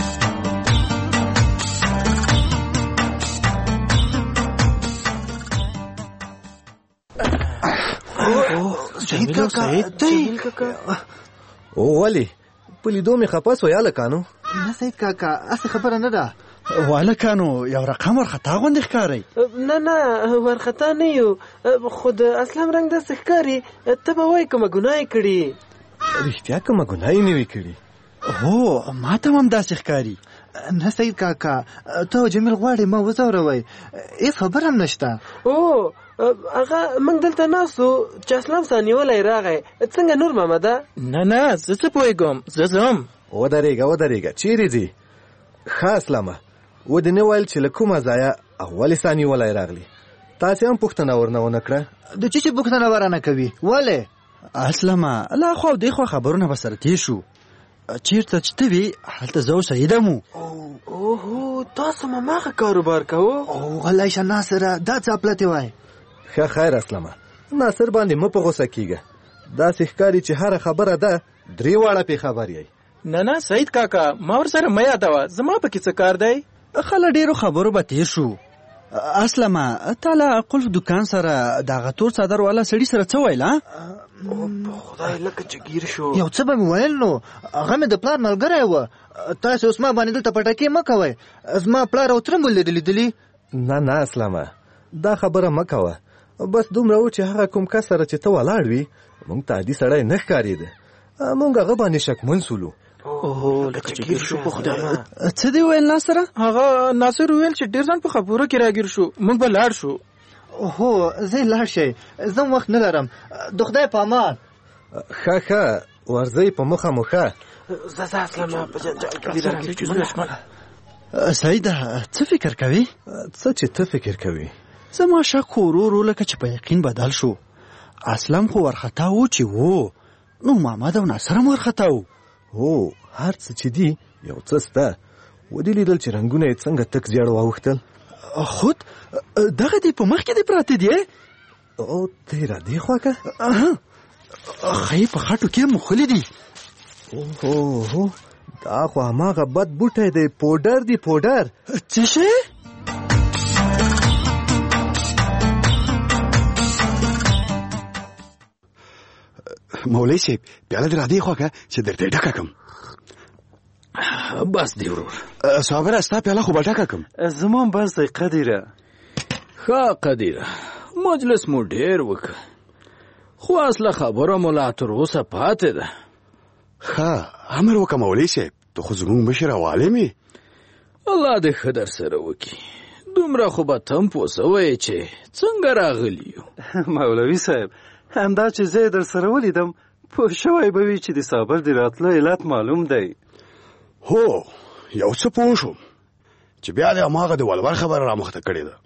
سعید کاکا سعید کاکا او ولی په لیدو مې خپه سو یا لکانو. نه سعید کاکا اصل خبره نه ده. والکانو یو رقم ورخطا غوندې ښکاري. نه نه ورخطا نه یو خود اسلام رنگ د ښکاری ته به وای کومه ګناه کړي. رښتیا کومه ګناه نه وی کړي. هو ما ته هم داسې ښکاری. نه سعید کاکا ته جمیل غواړي ما وزوروي هیڅ خبر هم نشته. او هغه موږ دلته ناسو چې اسلام سانیولای راغی څنګه نور محمده. نه نه زه څه پوهېږم زه ځم. ودرېږه ودرېږه چیرې ځې؟ ښه اسلامه ودې نه ویل چې له کومه ځایه ولې سانیولای راغلی؟ تاسې هم پوښتنه ورنه ونه کړه؟ د چی چې پوښتنه ورنه کوي ولې؟ اسلامه لا خوا او دې خوا خبرونه به سره تېر شو. چیرته چې ته وي هلته زه او سعیده مو. اوهو تاسو هماغه کاروبار کوو؟ او غلی شه ناصره دا څه اپلتې وای. ښه خیر اسلامه ناصر باندې مه په غوسه کېږه. داسې ښکاري چې هره خبره ده درې واړه پې خبر یې. نه نه سعید کاکا ما ورسره مه یادوه زما پکې څه کار دی. خله ډېرو خبرو به تېر شو. اسلامه تا له قلف دکان سره دغه تور څادر والا سړي سره څه ویل؟ خدای لکه چې ګیر شو. یو څه به مې ویل نو هغه مې د پلار ملګری و. تاسې اوس ما باندې دلته پټکې مه کوئ. زما پلار او تره مو لیدلي. نه نه اسلامه دا خبره مه کوه. بس دومره و چې هغه کوم کس سره چې ته ولاړ وي موږ ته عادي سړی نه ښکارېده. موږ هغه باندې شکمن سولو. اوه لکه چې ګیر شو په خدای. څه دی ویل ناصره؟ هغه ناصر ویل چې ډېر ځان په خبرو کې راګیر شو موږ به لاړ شو. هو زه لاړ شئ زه وخت نه لرم د خدای په امان. ښه ښه ورځئ په مخه مو ښه. زه زه اسلامه په جنجال کې راګیر شو. سعیده څه فکر کوي؟ څه چې ته فکر کوي؟ زما شک ورو ورو لکه چې په یقین بدل شو. اسلام خو ورخطا و چې و نو محمد او ناصر هم ورخطا و. هو هر څه چې دي یو څه سته. ودې لیدل چې رنګونه یې څنګه تک زیړ واوښتل. خود دغه دې په مخ کې دې پراته دي. او ته را دې خوا که ښایي په خټو کې مخلي دي. اوهو دا خو هماغه بد بوټی دی پوډر دی پوډر. څه شی؟ مولوي صاحب پیاله دې را دې خوا که چې درته ډکه کړم. بس دی ورور. صابره ستا پیاله خو به ډکه کړم. زما هم بس دی قدیره. ښه قدیره مجلس مو ډېر وکړ خو اصله خبره مو لا تر اوسه پاتې ده. ښه امر وکړه مولوي صاحب ته خو زموږ مشر او عالم یې. الله دې ښه در سره وکړي. دومره خو به ته هم پوه سوی چې څنګه راغلي یو. مولوي صاحب همدا چې زه در سره ولیدم پوه شوی به وي چې د صابر د راتلو علت معلوم دی. هو یو څه پوه شوم چې بیا دې هماغه د ولور خبره رامخته کړې ده.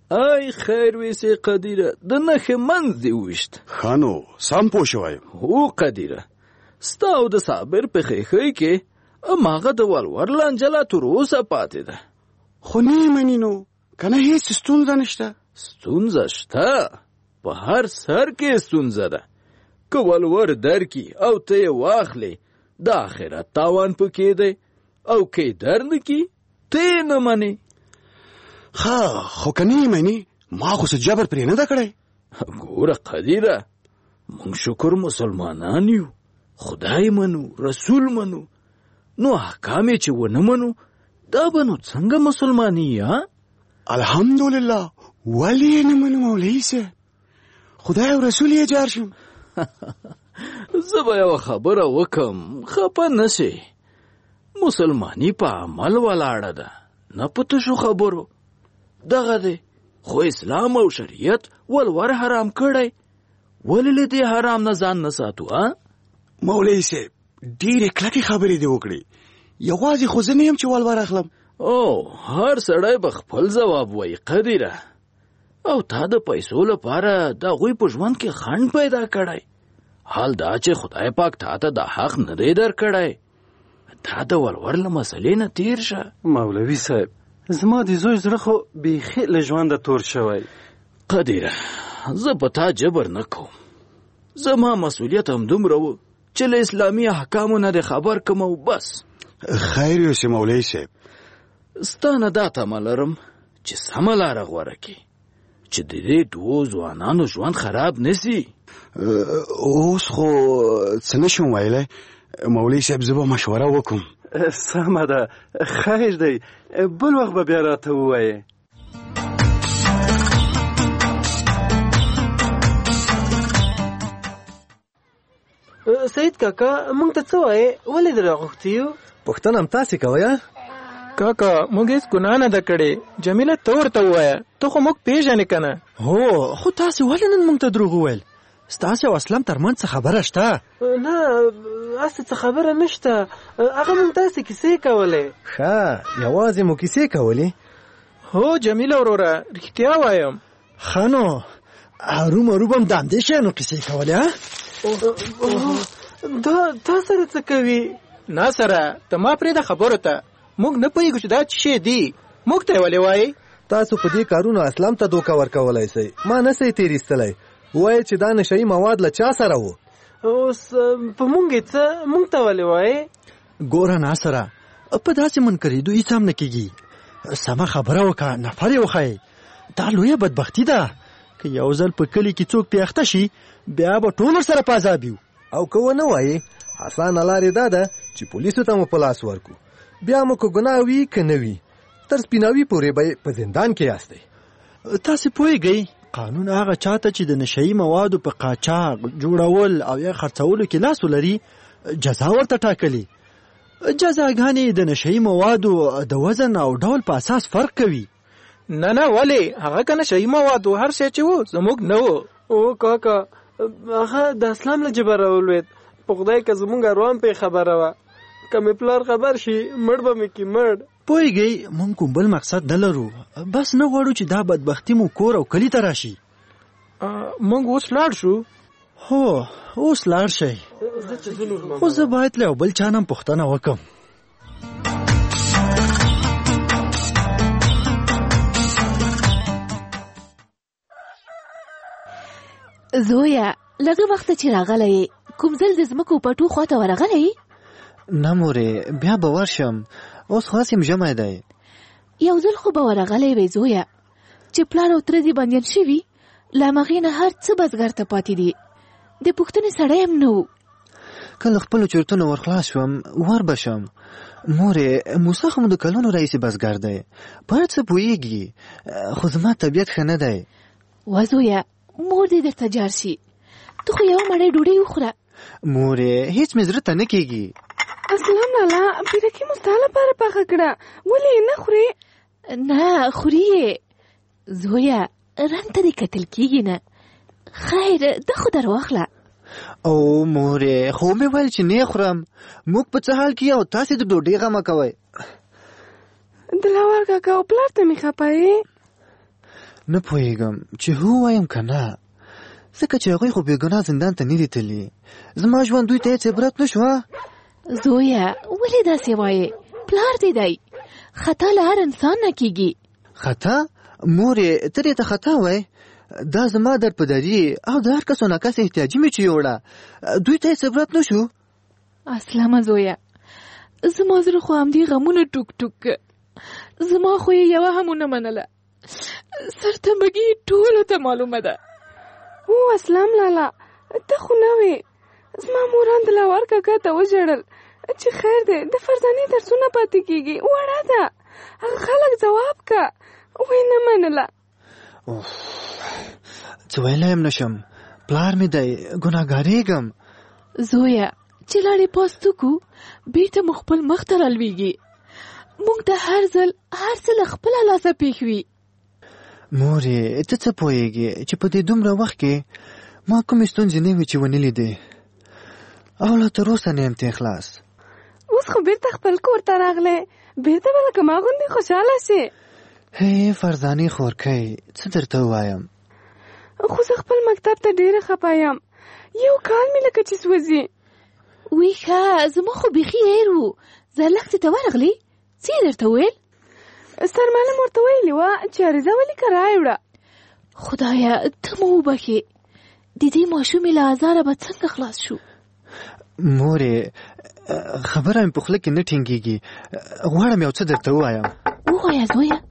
ای خیر ویسې قدیره د نښې منځ دې وویشت. ښه نو سم پوه شوی یم. هو قدیره، ستا او د صابر په ښیښۍ کې هماغه د ولور لانجه لا تر اوسه پاتې ده. خو نه یې مني نو که نه هېڅ ستونزه نشته. ستونزه شته، په هر سر کې ستونزه ده. که ولور درکي او ته یې واخلې د آخرت تاوان پکې دی، او که یې در نه کي ته یې نه منې. ښه خو که نه یې مني ما خو څه جبر پرې نه ده کړی. ګوره قدیره، موږ شکر مسلمانان یو، خدای منو، رسول منو، نو احکام یې چې ونه منو دا به نو څنګه مسلمانی یا؟ الحمدلله. ولې یې نه منو مولوي صاحب؟ خدای او رسول یې جار شم. زه به یوه خبره وکم، خفه نشې. مسلمانی په عمل ولاړه ده، نه په تشو خبرو. دغه دی، خو اسلام او شریعت ولور حرام کړی. ولې له دې حرام نه ځان نه ساتو؟ مولوي صاحب ډېرې کلکې خبرې دې وکړې، یوازې خو زه نه یم چې ولور اخلم. او هر سړی به خپل ځواب وایي قدیره. او تا د پیسو لپاره د هغوی په ژوند کې خنډ پیدا کړی. حال دا چې خدای پاک تا ته د حق نه دی درکړی. دا د ولور له مسلې نه تیر شه. مولوي صاحب زما د زوی زړه خو بیخي له ژونده تور شوی. قدیره زه په تا جبر نه کوم. زما مسؤلیت هم دومره و چې له اسلامي احکامو نه د خبر کم او بس. خیر یوسې مولوي صاحب. ستا نه دا تمه لرم چې سمه لاره غوره کړي، چې د دې دوو ځوانانو ژوند خراب نسي. اوس خو څه نشم ویلی مولوي صاحب، زه به مشوره وکړم. سمه ده، خیر دی، بل وخت به بیا راته ووایې. سید کاکا مونږ ته څه وایې؟ ولې دې راغوښتي یو؟ پوښتنه هم تاسې کوئ؟ کاکا موږ هیڅ ګناه نه ده کړې. جمیله ته ورته ووایه، ته خو موږ پیژنې که نه؟ هو خو تاسې ولې نن مونږ ته دروغ وویل؟ ستاسې او اسلام ترمنځ څه خبره شته؟ نه هسې څه خبره نشته، هغه مونږ تاسې کیسې کولې. ښه یوازې مو کیسې کولې؟ هو جمیله وروره رښتیا وایم. ښه نو هرو مرو به هم د همدې شیانو کیسې کولې؟ دا تا سره څه کوي؟ ناصره ته ما پرېږده خبرو ته، موږ نه پوهېږو چې دا څه شی دي. موږ ته یې ولې وایې؟ تاسو په دې کارونو اسلام ته دوکه ورکولی سئ، ما نه سئ تېرېستلی. وایي چې دا نشهیي مواد له چا سره و؟ اوس په موږ یې څه؟ موږ ته ولې وایې؟ ګوره ناصره، په داسې منکرېدو هېڅ هم نه کېږي. سمه خبره وکړه، نفر یې وښایې. دا لویه بدبختي ده. که یو ځل په کلي کې څوک پیاخته شي بیا به ټول ورسره په عذاب یو. او که ونه وایې اسانه لارې دا ده چې پولیسو ته مو په لاس ورکو. بیا مو که ګناه وي که نه وي تر سپیناوي پورې به په زندان کې یاستئ. تاسې پوهېږئ قانون هغه چاته چې د نشهیي موادو په قاچاق جوړول او یا خرڅولو کې لاس ولري جزا ورته ټاکلي. جزاګانې د نشهیي موادو د وزن او ډول په اساس فرق کوي. نه نه ولې؟ هغه که نشهیي موادو هر شی چې و زموږ نه و. او کاکا هغه د اسلام له جبه راولوېد. په خدای که زموږ اروان پې خبره وه، که مې پلار خبر شي مړ به مې کي مړ. پوهېږئ موږ کوم بل مقصد نه لرو، بس نه غواړو چې دا بدبختي مو کور او کلي ته راشي. موږ اوس لاړ شو؟ هو اوس لاړ شئ، خو زه باید له یو بل چا نه هم پوښتنه وکړم. زویا لږه وخته چې راغلی کوم ځل د ځمکو پټو خواته ورغلی؟ نه مورې بیا به ورشم، اوس خلاص یم ژمی دی. یو ځل خو به ورغلی وی زویا چې پلار او تره دې بندیان شوي، له همغې نه هر څه بزګر ته پاتې دي، د پوښتنې سړی هم نه و. کله خپلو چرتونو ورخلاص شوم ور به شم. مورې موسی خو مو د کلونو راهیسې بزګر دی، په هر څه پوهېږي، خو زما طبیعت ښه نه دی. وا زویا مور دې درته جار شي، ته خو یوه مړۍ ډوډۍ وخوره. مورې هېڅ مې زړه ته نه کېږي. اصلا لالا پیرکي مو ستا لپاره پخه کړه، ولې یې نه خورې؟ نه خوري یې زویا، رنګ ته دې کتل کېږي نه. خیر ده خو در واخله. او مورې خو مې ویل چې نه خورم، موږ په څه حال کې او تاسې د ډوډۍ غمه کوئ. دلاور کاکا او پلار ته مې خپه یې؟ نه پوهېږم چې هو وایم که نه، ځکه چې هغوی خو بېګناه زندان ته نه دي تللي. زما ژوند دوی ته هېڅ عبرت نه شوه. زویه ولې داسې وایې؟ پلار دې دی، خطا له هر انسان نه کېږي. خطا؟ مورې ته دې ته خطا وایې؟ دا زما درپدري او د هر کس و ناکس احتیاجي مې چې یوړه، دوی ته هېڅ عبرت نه شو. اسلامه زویه، زما زړه خو همدې غمونه ټوک ټوک، زما خو یې یوه هم ونه منله. سرتمبګي ټولو ته معلومه ده. او اسلام لالا ته خو نه وې. زما موران دلاور کاکا ته وژړل چې خیر دی د فرزانې درسونه پاتې کېږي، وړه ده. هغه خلک ځواب که وی نه منله. څه ویلی هم نشم، پلار مې دی، ګناهګارېږم. زویه چې لاړې پاستو کو بیرته مو خپل مخ ته رالویږي. موږ د هر ځل هر څه له خپله لاسه پېښ وي. مورې ته څه پوهېږې چې په دې دومره وخت کې ما کومې ستونزې نه وې چې ونه لیدې، او لا تر اوسه نه یم ترې خلاص. اوس خو بیرته خپل کور ته راغلی، بیرته به لکه ما غوندې خوشحاله شې. هی فرزانې خورکۍ څه درته ووایم؟ خو زه خپل مکتب ته ډېره خفه یم، یو کال مې لکه چې سوځي. وی ښه زما خو بیخي هیر وو. زرلښتې ته ورغلې؟ څه یې درته ویل؟ سرمعلم ورته ویلې وه چې عریضه ولیکه رایې وړه. خدایه ته مو وبښې، د دې ماشومې له ازاره به څنګه خلاص شو؟ مورې خبره مې په خوله کې نه ټینګېږي، غواړم یو څه درته ووایم. ووایه زویه.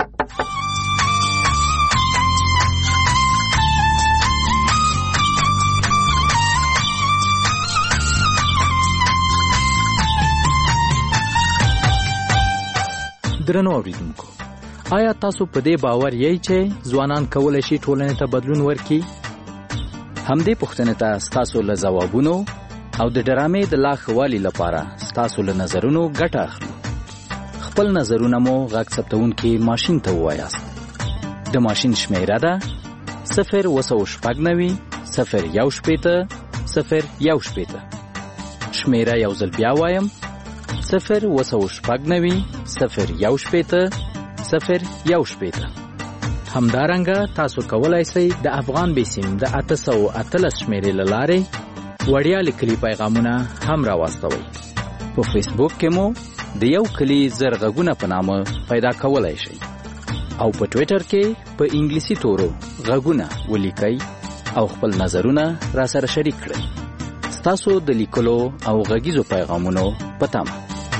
درنو اوریدونکو، آیا تاسو په دې باور یئ چې ځوانان کولی شي ټولنې ته بدلون ورکړي؟ همدې پوښتنې ته ستاسو له ځوابونو او د ډرامې د لا ښه والي لپاره ستاسو له نظرونو ګټه اخلو. خپل نظرونه مو غږ ثبتونکي ماشین ته ووایاست. د ماشین شمیره ده صفر اوه سوه شپږ نوي صفر یو شپېته صفر یو شپېته. شمیره یو ځل بیا وایم، صفر اوه سوه شپږ نوي صفر یو شپېته صفر یو شپېته. همدارنګه تاسو کولای شئ د افغان بیسیم د اته سوه اتلس شمیرې له لارې وړیا لیکلي پیغامونه هم راواستوئ. په فیسبوک کې مو د یو کلي زر غږونه په نامه پیدا کولای شئ، او په ټویټر کې په انګلیسي تورو غږونه ولیکئ او خپل نظرونه را سره شریک کړئ. ستاسو د لیکلو او غږیزو پیغامونو په تمه.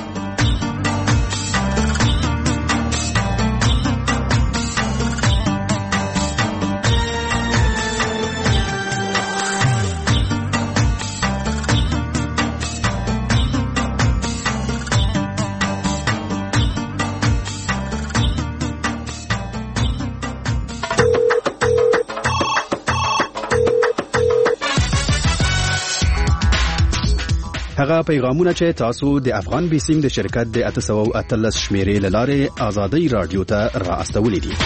هغه پیغامونه چې تاسو د افغان بیسیم د شرکت د اته سوه اتلس شمیرې له لارې آزادۍ رادیو ته را استولې دي،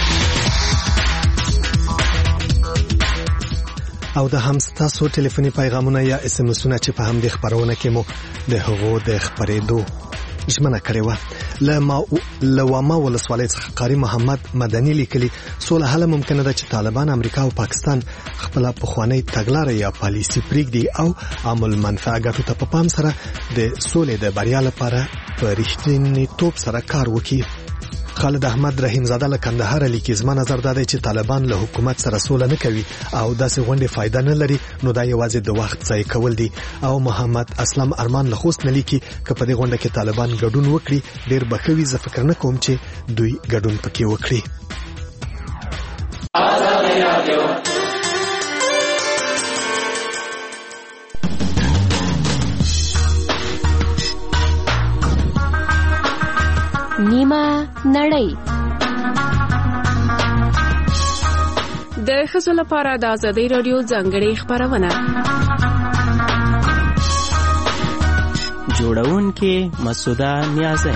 او د هم تاسو ټلیفوني پیغامونه یا اس ام اسونه چې په هم د خبرونه کې مو د هغو د خبرېدو ژمنه کړې وه. له ما له واما ولسوالۍ څخه قاری محمد مدني لیکلي، سوله هله ممکنه ده چې طالبان امریکا او پاکستان خپل پخوانی تګلارې یا پالیسي پریږدي او عمل منفعه ګټو ته په پام سره د سولې د بریا لپاره په رښتینی توپ سره کار وکړي. خالد احمد رحیم زاده له کندهار لیکي، زما نظر دا دی چې طالبان له حکومت سره سوله نه کوي او داسې غونډې فایده نه لري، نو دا یوازې د وخت ضایع کول دي. او محمد اسلم ارمان له خوست نه لیکي، که په دې غونډه کې طالبان ګډون وکړي ډېر به ښه وي، زه فکر نه کوم چې دوی ګډون پکې وکړي. نیمه نړۍ د ښځو لپاره د آزادۍ رادیو ځانګړې خبرونه جوړونکې مسعوده نیازی.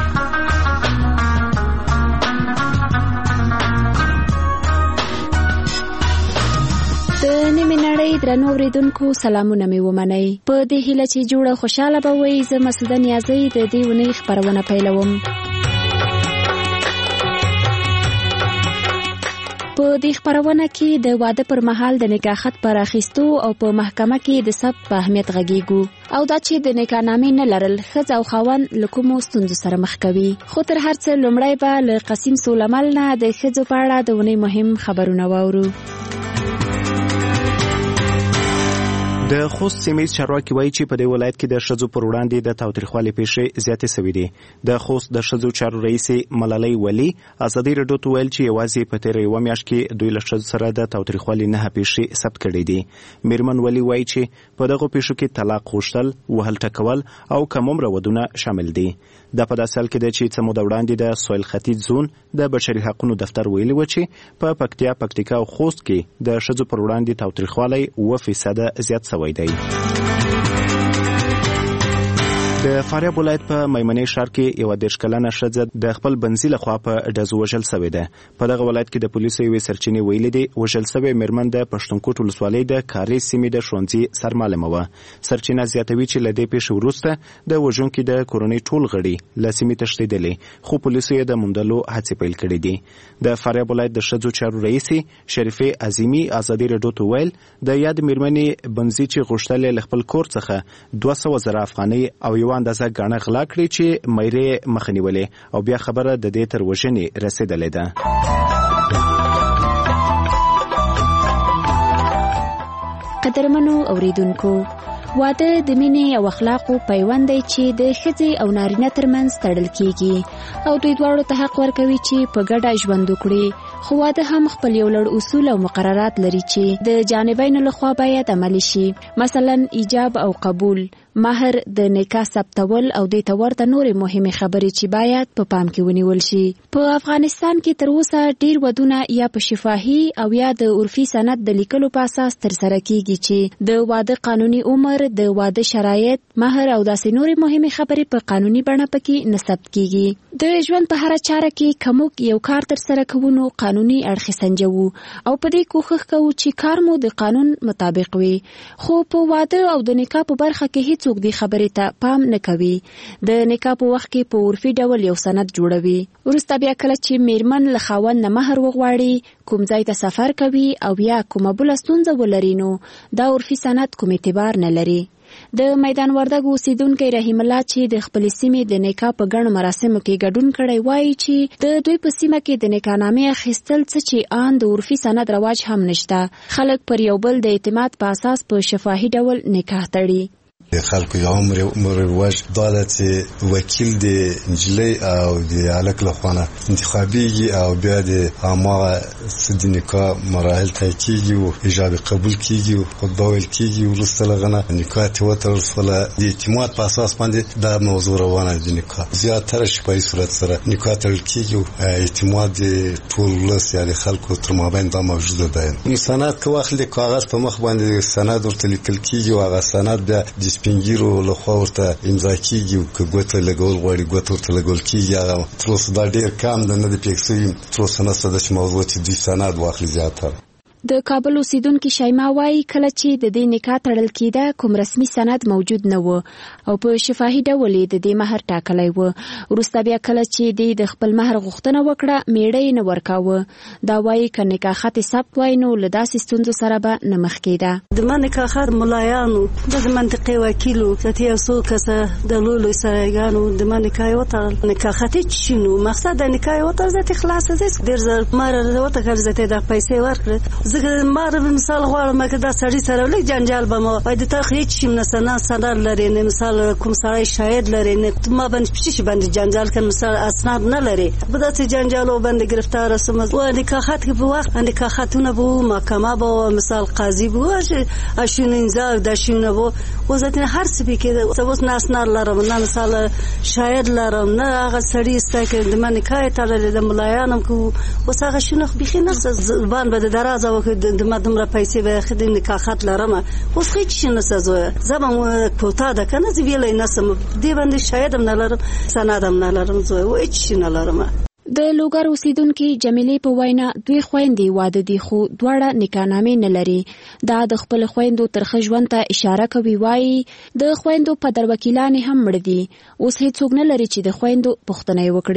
د نیمه نړۍ درنو اوریدونکو سلامونه مې ومنئ. په دې هیله چې جوړه خوشاله به وئ، زه مسعوده نیازی د دې اونۍ خبرونه پیلوم. په دې خبرونه کې د واده پر مهال د نکاح خط پر اخیستو او په محکمه کې د ثبت په اهمیت غږیږو او دا چې د نکاح نامې نه لرل ښځه او خاوند له کومو ستونزو سره مخ کوي. خو تر هر څه لومړی به له قسیم سولمل نه د ښځو په اړه د ونې مهم خبرونه واورو. د خوست سیمې چارواکي وایي چې په دې ولایت کې د ښځو پر وړاندې د تاوتریخوالي پیښې زیاتې شوې دي. د خوست د ښځو چارو رئیسې ملالۍ ولی ازادي راډیو ته ویل چې یوازې په تېره یوه میاشت کې دوی له ښځو سره د تاوتریخوالي نهه پیښې ثبت کړي دي. میرمن ولی وایي چې په دغو پیښو کې طلاق غوښتل، وهل ټکول او کم عمره ودونه شامل دي. دا په داسې حال کې ده چې څه موده وړاندې د سویل ختیځ زون د بشري حقونو دفتر ویلي و چې په پکتیا، پکتیکا او خوست کې د ښځو پر وړاندې تاوتریخوالی اووه فیصده زیات شوی دی. د فاریاب ولایت په میمنې ښار کې یوه دېرش کلنه ښځه د خپل بنځي لخوا په ډزو وژل سوې ده. په دغه ولایت کې د پولیسو یوې سرچینې ویلي دي وژل سوې میرمن د پښتونکوټ ولسوالۍ د کارې سیمې د ښوونځي سرمعلمه وه. سرچینه زیاتوي چې له دې پیښې وروسته د وژونکي د کورنۍ ټول غړي له سیمې تښتېدلي، خو پولیسو یې د موندلو هڅې پیل کړي دي. د فاریاب ولایت د ښځو چارو رئیسې شریفې عظیمي ازادي راډیو ته ویل د یاد میرمنې بنځي چې غوښتل یې له خپل کور څخه دوه سوه زره افغانۍ او یوه اندازه ګاڼه غلا کړې چې میرې مخه نیولې او بیا خبره د دې تر وژنې رسېدلې ده. قدرمنو اوریدونکو، واده د مینې او اخلاقو پیوند دی چې د ښځې او نارینه ترمنځ تړل کیږي او دوی دواړو ته حق ورکوي چې په ګډه ژوند وکړي. خو واده هم خپل یو لړ اصول او مقررات لري چې د جانبینو لخوا باید عملي شي. مثلا ایجاب او قبول، مهر، د نکاح ثبتول او د تورته نورې مهمه خبرې چې باید په پام کې ونیول شي. په افغانستان کې تر اوسه ډیر ودونه یا په شفاهي او یا د عرفي سند د لیکلو په اساس تر سره کیږي چې د واده قانوني عمر، د واده شرایط، مهر او داسې نورې مهمه خبرې په قانوني بڼه پکې نه ثبت کیږي. د ژوند په هر چاره کې کومک یو کار تر سره کوو قانوني اړخ سنجوو او په دې کوښښ کوو چې کار مو د قانون مطابق وي. خو په واده او د نکاح په برخه کې هیڅ څوک دې خبرې ته پام نه کوي. د نکاح په وخت کې په عرفي ډول یو سند جوړوي، وروسته بیا کله چې میرمن له خاوند نه مهر وغواړي، کوم ځای ته سفر کوي او یا کومه بله ستونزه ولري نو دا عرفي سند کوم اعتبار نه لري. د میدان وردګ اوسیدونکی رحیم الله چې د خپل سیمې د نکاح په ګڼو مراسمو کې ګډون کړی وایي چې د دوی په سیمه کې د نکاح نامې اخیستل څه چې آن د عرفي سند رواج هم نشته. خلک پر یو بل د اعتماد په اساس په شفاهي ډول نکاح تړي. د خلکو یو عمر رواج دا ده چې وکیل د نجلۍ او د هلک لخوا نه انتخابیږي او بیا د هماغه څه د نکاح مراحل طی کیږي او ایجاب قبول کیږي او خطبه ویل کیږي. وروسته له هغه نه نکاح ته وتړل شوله. د اعتماد په اساس باندې دا موضوع روانه د نکاح زیاتره شفاهي صورت سره نکاح تړل کیږي او اعتماد د ټول ولس یا د خلکو تر مابین دا موجوده ده. سند که واخلې د کاغذ په مخ باندې سند ورته لیکل کیږي او هغه سند بیا د سپینګیرو لخوا ورته امضا کیږي او که ګوته لګول غواړي ګوته ورته لګول کیږي. هغه تر اوسه دا ډېر کم ده، نه د پېښ شوي تر اوسه نشته ده چې موضوع چې دوی سند واخلي زیاتره. د کابل اوسیدونکي شیما وایي کله چې د دې نکاح تړل کېده کوم رسمي سند موجود نه و او په شفاهي ډول یې د دې مهر ټاکلی و. وروسته بیا کله چې دوی د خپل مهر غوښتنه وکړه میړه یې نه ورکاوه. دا وایي که نکاح خط ثبت وای نو له داسې ستونزو سره به نه مخ کېده. د ما نکاح خط ملایانو د منطقې وکیلو کته یو څو کسه د لولو سرایګانو د ما نکاح وتړل. نکاح خط چې نو مقصد د نکاح وتړل ذات خلاص زیس ډېر زر مار وتړل ذات د پیسې ورکړه. زه مار مثال غواړم که دا سړی سره لږ جنجال به ما باید تخریج شیم نه سند سند لري نه مثال کوم سړی شاهد لري نه ما باندې پچی باندې جنجال کړي مثال اسناد نه لري به دا چې جنجال او باندې گرفتار سم و نکاح خط کې په وخت نکاح خطونه به محکمه به مثال قاضي به اشون انذار د شونه و وزت هر څه به کې اوس نه اسناد لرم نه مثال شاهد لرم نه هغه سړی استکه د من نکاح تړل د ملایانم کو اوس هغه شونه خو نه زبان به درازه وکړي د مدمره پیسې به خدای نکاح خط لرم اوس هیڅ نه سزوي زبم کوتا ده کنه زی ویلای نسم دی باندې شاید نه لرم سندم نه لرم زوی و هیڅ نه لرم. د لوګر اوسیدونکو جمیلې په وینا دوی خويندې واده دي خو دواړه نکاح نامې نه لري. دا د خپل خويندو ترخه ژوند ته اشاره کوي. وایي د خويندو په در وکیلان هم مړ دي. اوس هیڅوک نه لري چې د خويندو پوښتنه وکړي.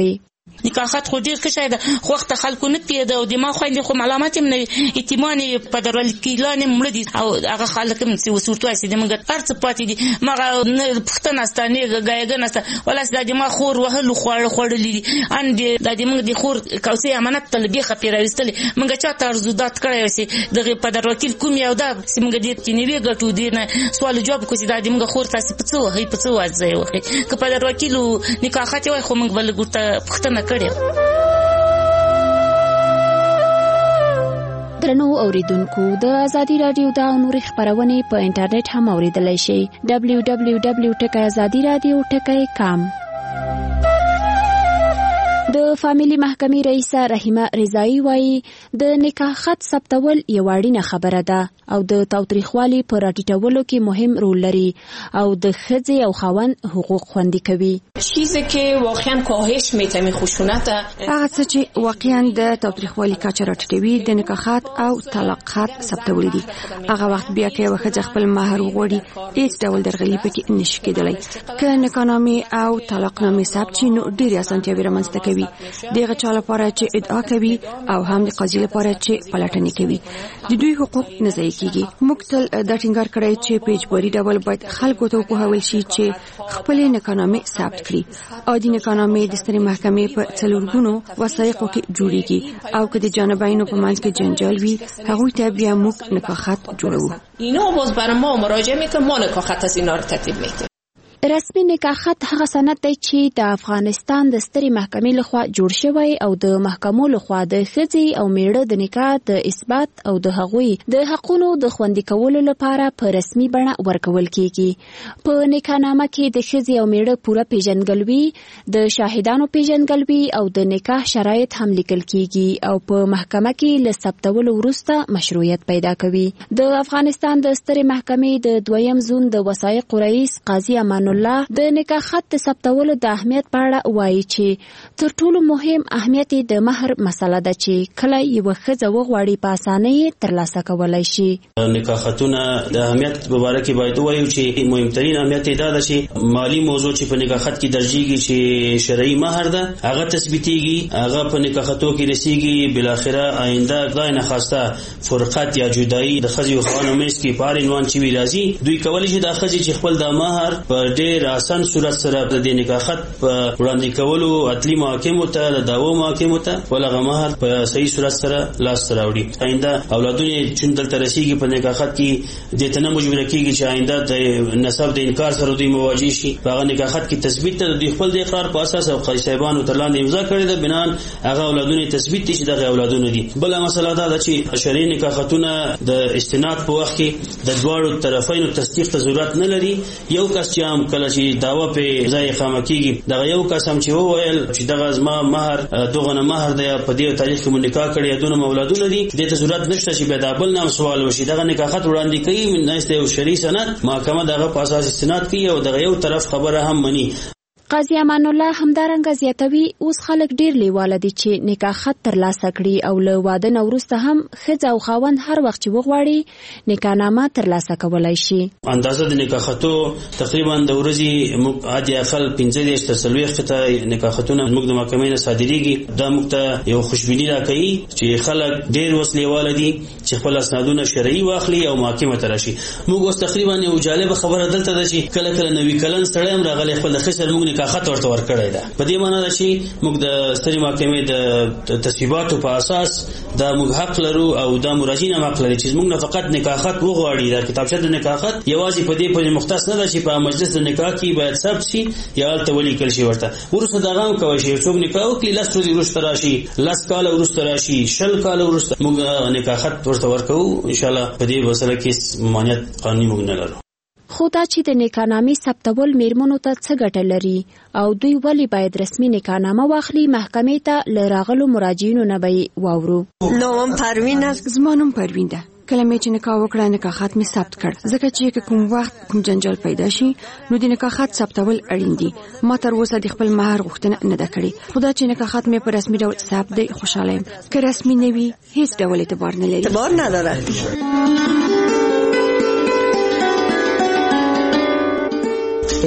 نکاحات خو ډیر ښه شی ده خو وخت خلکو نه پیدا او د ما خویندې خو معلومات هم نه اعتماد په درولکیلان مړ دي او هغه خلک هم چې وسورتوای سي د موږ ارڅ پاتې دي مغه پښتنه ستانه غایګنه ست ولا د ما خور وهلو خوړ خوړلې دي ان د موږ د خور کوسي امانت طلبي خپيراوستل موږ چا ترزودات کړی سي دغه په دروکیل کوم یو دا چې موږ دې تنوي غټو دي نه سوال جواب کوسي د موږ خور تاسو په څو هي په څو ځای وخی که په دروکیلو نکاحات وای خو موږ بل ګټه پښتنه درنو اوریدونکو د ازادي رادیو دا نوري خبرونه په انټرنیټ هم اوریدلای شئ دبلیو دبلیو دبلیو ډاٹ azadi radio ډاٹ com. د فامیلی محکمې رئیسه رحیمه رضایی وایي د نکاح خط ثبتول یو اړینه خبره ده او د تاوتریخوالي په راټیټولو کې مهم رول لري او د ښځې او خاوند حقوق خوندي کوي. چیزی که واقعا کاهش میده می خشونت هغه څه چې واقعا د تاوتریخوالي کچه راټیټوي د نکاح خط او طلاق خط ثبتول دي. هغه وخت بیا کې یو ښځه خپل مهر وغوړي هیڅ ډول درغلي پکې نشي کېدلی. که نکاحنامې او طلاقنامې ثبت شي نو ډېرې اسانتیاوې رامنځته کوي دغه چا لپاره چې ادعا کوي او هم د قاضي لپاره چې پلټنې کوي. د دوی حقوق نه ضایع کیږي. موږ تل دا ټینګار کړی چې په اجباري ډول باید خلکو ته وپوهول شي چې خپل نکاحنامې ثبت کړي. عادي نکاحنامې د سترې محکمې په څلورګونو وثایقو کې جوړیږي او که د جانبینو په منځ کې جنجال وي هغوی ته بیا موږ نکاح خط جوړوو. اینا باز برای ما مراجعه میکنه ما نکاح خط از اینا رو ترتیب میدیم. رسمي نکاح خط هغه سند دی چې د افغانستان د سترې محکمې لخوا جوړ شوی او د محکمو لخوا د ښځې او میړه د نکاح د اثبات او د هغوی د حقونو د خوندي کولو لپاره په رسمي بڼه ورکول کیږي. په نکاحنامه کې د ښځې او میړه پوره پیژندګلوي د شاهدانو پیژندګلوي او د نکاح شرایط هم لیکل کیږي او په محکمه کې له ثبتولو وروسته مشروعیت پیدا کوي. د افغانستان د سترې محکمې د دویم زون د وثایقو رئیس قاضي امان الله د نکاح خط د ثبتولو د اهمیت په اړه وایي چې تر ټولو مهم اهمیت د مهر مسله ده چې کله یو ښځه وغواړي په اسانۍ ترلاسه کولای شي. نکاح خطونه د اهمیت په اړه کې باید وایو چې مهمترین اهمیت دا ده چې مالی موضوع چې په نکاح خط کې درجیږي چې شرعي مهر ده هغه تثبیتيږي هغه په نکاح خطو کې رسیږي بل اخره آینده غای نه خواسته فرقت یا جدایی د ښځې او خاوند مېس کې پار عنوان چې وی راځي دوی کولی شي د ښځې چې خپل د مهر په ډېر آسان صورت سره د نکاح خط په وړاندې کولو عدلي محاکمو ته د دعوو محاکمو ته ولغه مهر په صحیح صورت سره لاس ته راوړي. آینده اولادونه چې دلته رسیږي په نکاح خط کې د تنه مجبور کیږي چې آینده د نسب د انکار سره دوی مواجه شي. په نکاح خط کې تثبیت ته د خپل د اقرار په اساس او قاضي صاحبانو تر لاندې امضا کړې ده بنان هغه اولادونه تثبیت دي چې دغه اولادونه دي. بل مسله دا ده چې شرعي نکاح خطونه د استناد په وخت کې د دواړو طرفینو تصدیق ته ضرورت نه لري. یو کس چې هم کله چې داوا په ځای اقامه کیږي دغه یو کس هم چې وویل چې دغه زما مهر دغه نه مهر دی په دې تاریخ کې مونږ نکاح کړی دونه اولادونه دي د ته ضرورت نشته چې به د بل نام سوال وشي. دغه نکاح خط وړاندې کوي نه یو شرعي سند محکمه دغه په اساس استناد کوي او دغه یو طرف خبره هم مني. قاضي امان الله همدارنګه زیاتوي اوس خلک ډیر لیواله دي چې نکاح خط ترلاسه کړي او له واده نه وروسته هم ښځه او خاوند هر وخت چې وغواړي نکاحنامه ترلاسه کولای شي. اندازه د نکاح خطو تقریبا د ورځې موږ عادي اقل پنځه دیرش تر څلوېښت ته نکاح خطونه موږ د محکمې نه صادریږي. دا موږ ته یو خوشبیني راکوي چې خلک ډیر اوس لیواله دي چې خپل اسنادونه شرعي واخلي او محکمه ته راشي. موږ اوس تقریبا یو جالب خبره دلته ده چې کله کله نوي کلن سړی هم راغلی خپل د خسر موږ خط ورته ورکړی ده. په دې معنی ده چې موږ د سترې محکمې د تصویباتو په اساس دا موږ حق لرو او دا مراجعین هم حق لري چې موږ نه فقط نکاح خط وغواړي. دا کتابچه د نکاح خط یوازې په دې پورې مختص نه ده چې په مجلس د نکاح کې باید ثبت شي یا هلته ولیکل شي ورته. وروسته دغه هم کولی شي څوک نکاح وکړي لس ورځې وروسته راشي لس کاله وروسته راشي شل کاله وروسته موږ نکاح خط ورته ورکوو. انشاءالله په دې مسله کې ممانعت قانوني موږ نه لرو. خو دا چې د نکاحنامې ثبتول میرمنو ته څه ګټه لري او دوی ولې باید رسمي نکاحنامه واخلي محکمې ته له راغلو مراجعینو نه به واورو. نوم پروین است. زما نوم پروین ده. کله مې چې نکاح وکړه نکاح خط مې ثبت کړ ځکه چې کوم وخت کوم جنجال پیدا شي نو د نکاح خط ثبتول اړین دي. ما تر اوسه د خپل مهر غوښتنه نه ده کړې. خدا چې نکاح خط مې په رسمي ډول ثبت دی خوشاله یم. که رسمي نه وي هیڅ ډول اعتبار نه لري. اعتبار نداره.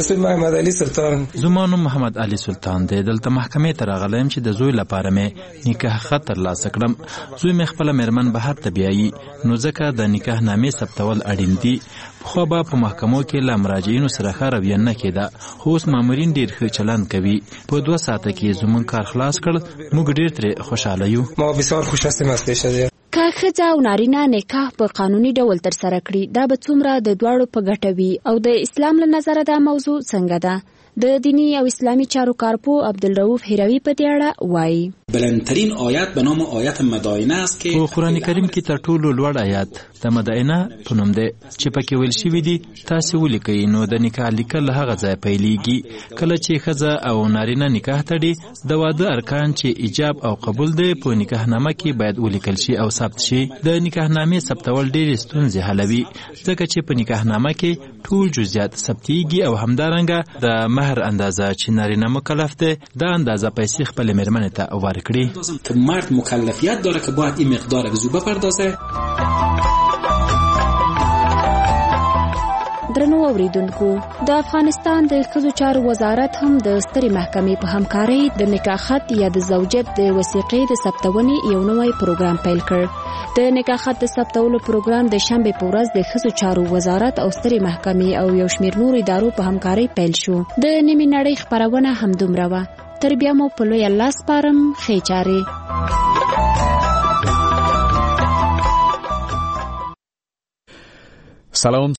اسم محمد علي سلطان. زما نوم محمد علي سلطان دی. دلته محکمې ته راغلم چې د زوی لپاره مې نکاح خط ترلاسه کړم. زوی مې خپله مېرمن بهر ته بیایي، نو ځکه د نکاح نامې ثبتول اړین دي. پخوا به په محکمو کې له مراجعینو سره ښه رویه نه کېده، خو اوس مامورین ډېر ښه چلند کوي. په دوه ساعته کې زموږ کار خلاص کړ. موږ ډېر ترې خوشحاله یو. ما بسیار خوش هستیم از پیش از که ښځه او نارینه نکاح په قانوني ډول ترسره کړي، دا به څومره د دواړو په ګټه وي او د اسلام له نظره دا موضوع څنګه ده؟ د دینی او اسلامی چارو کارپو عبدالرؤف هروی په دې اړه وایي. بلندترین آیت به نام آیت مدائنه است که په قرآن کریم کې تر ټولو لوړ آیت د مدائنه په نوم دی چې پکې ویل شوي دي تاسې ولیکئ. نو د نکاح لیکل له هغه ځایه پیلیږي کله چې ښځه او نارینه نکاح تړي. د واده ارکان چې ایجاب او قبول دی په نکاح نامه کې باید ولیکل شي او ثبت شي. د نکاح نامې ثبتول ډېرې ستونزې حلوي ځکه چې په نکاح نامه کې ټول جزئیات ثبتیږي او همدارنګه د مهر اندازه چې نارینه مکلف دی دا اندازه پیسې خپل مېرمنې ته ورکړي. که مرد مکلفیت داره که باید این مقدار به زو بپردازه. درنو اوریدونکو، د افغانستان د ښځو چارو وزارت هم د سترې محکمې په همکارۍ د نکاح خط یا د زوجیت د وثیقې د ثبتونې یو نوی پروګرام پیل کړ. د نکاح خط د ثبتولو پروګرام د شنبې په ورځ د ښځو چارو وزارت او سترې محکمې او یو شمېر نورو ادارو په همکارۍ پیل شو. د نیمې نړۍ خپرونه همدومره وه. تر بیا مو په لوی الله سپارم. ښې چارې. سلام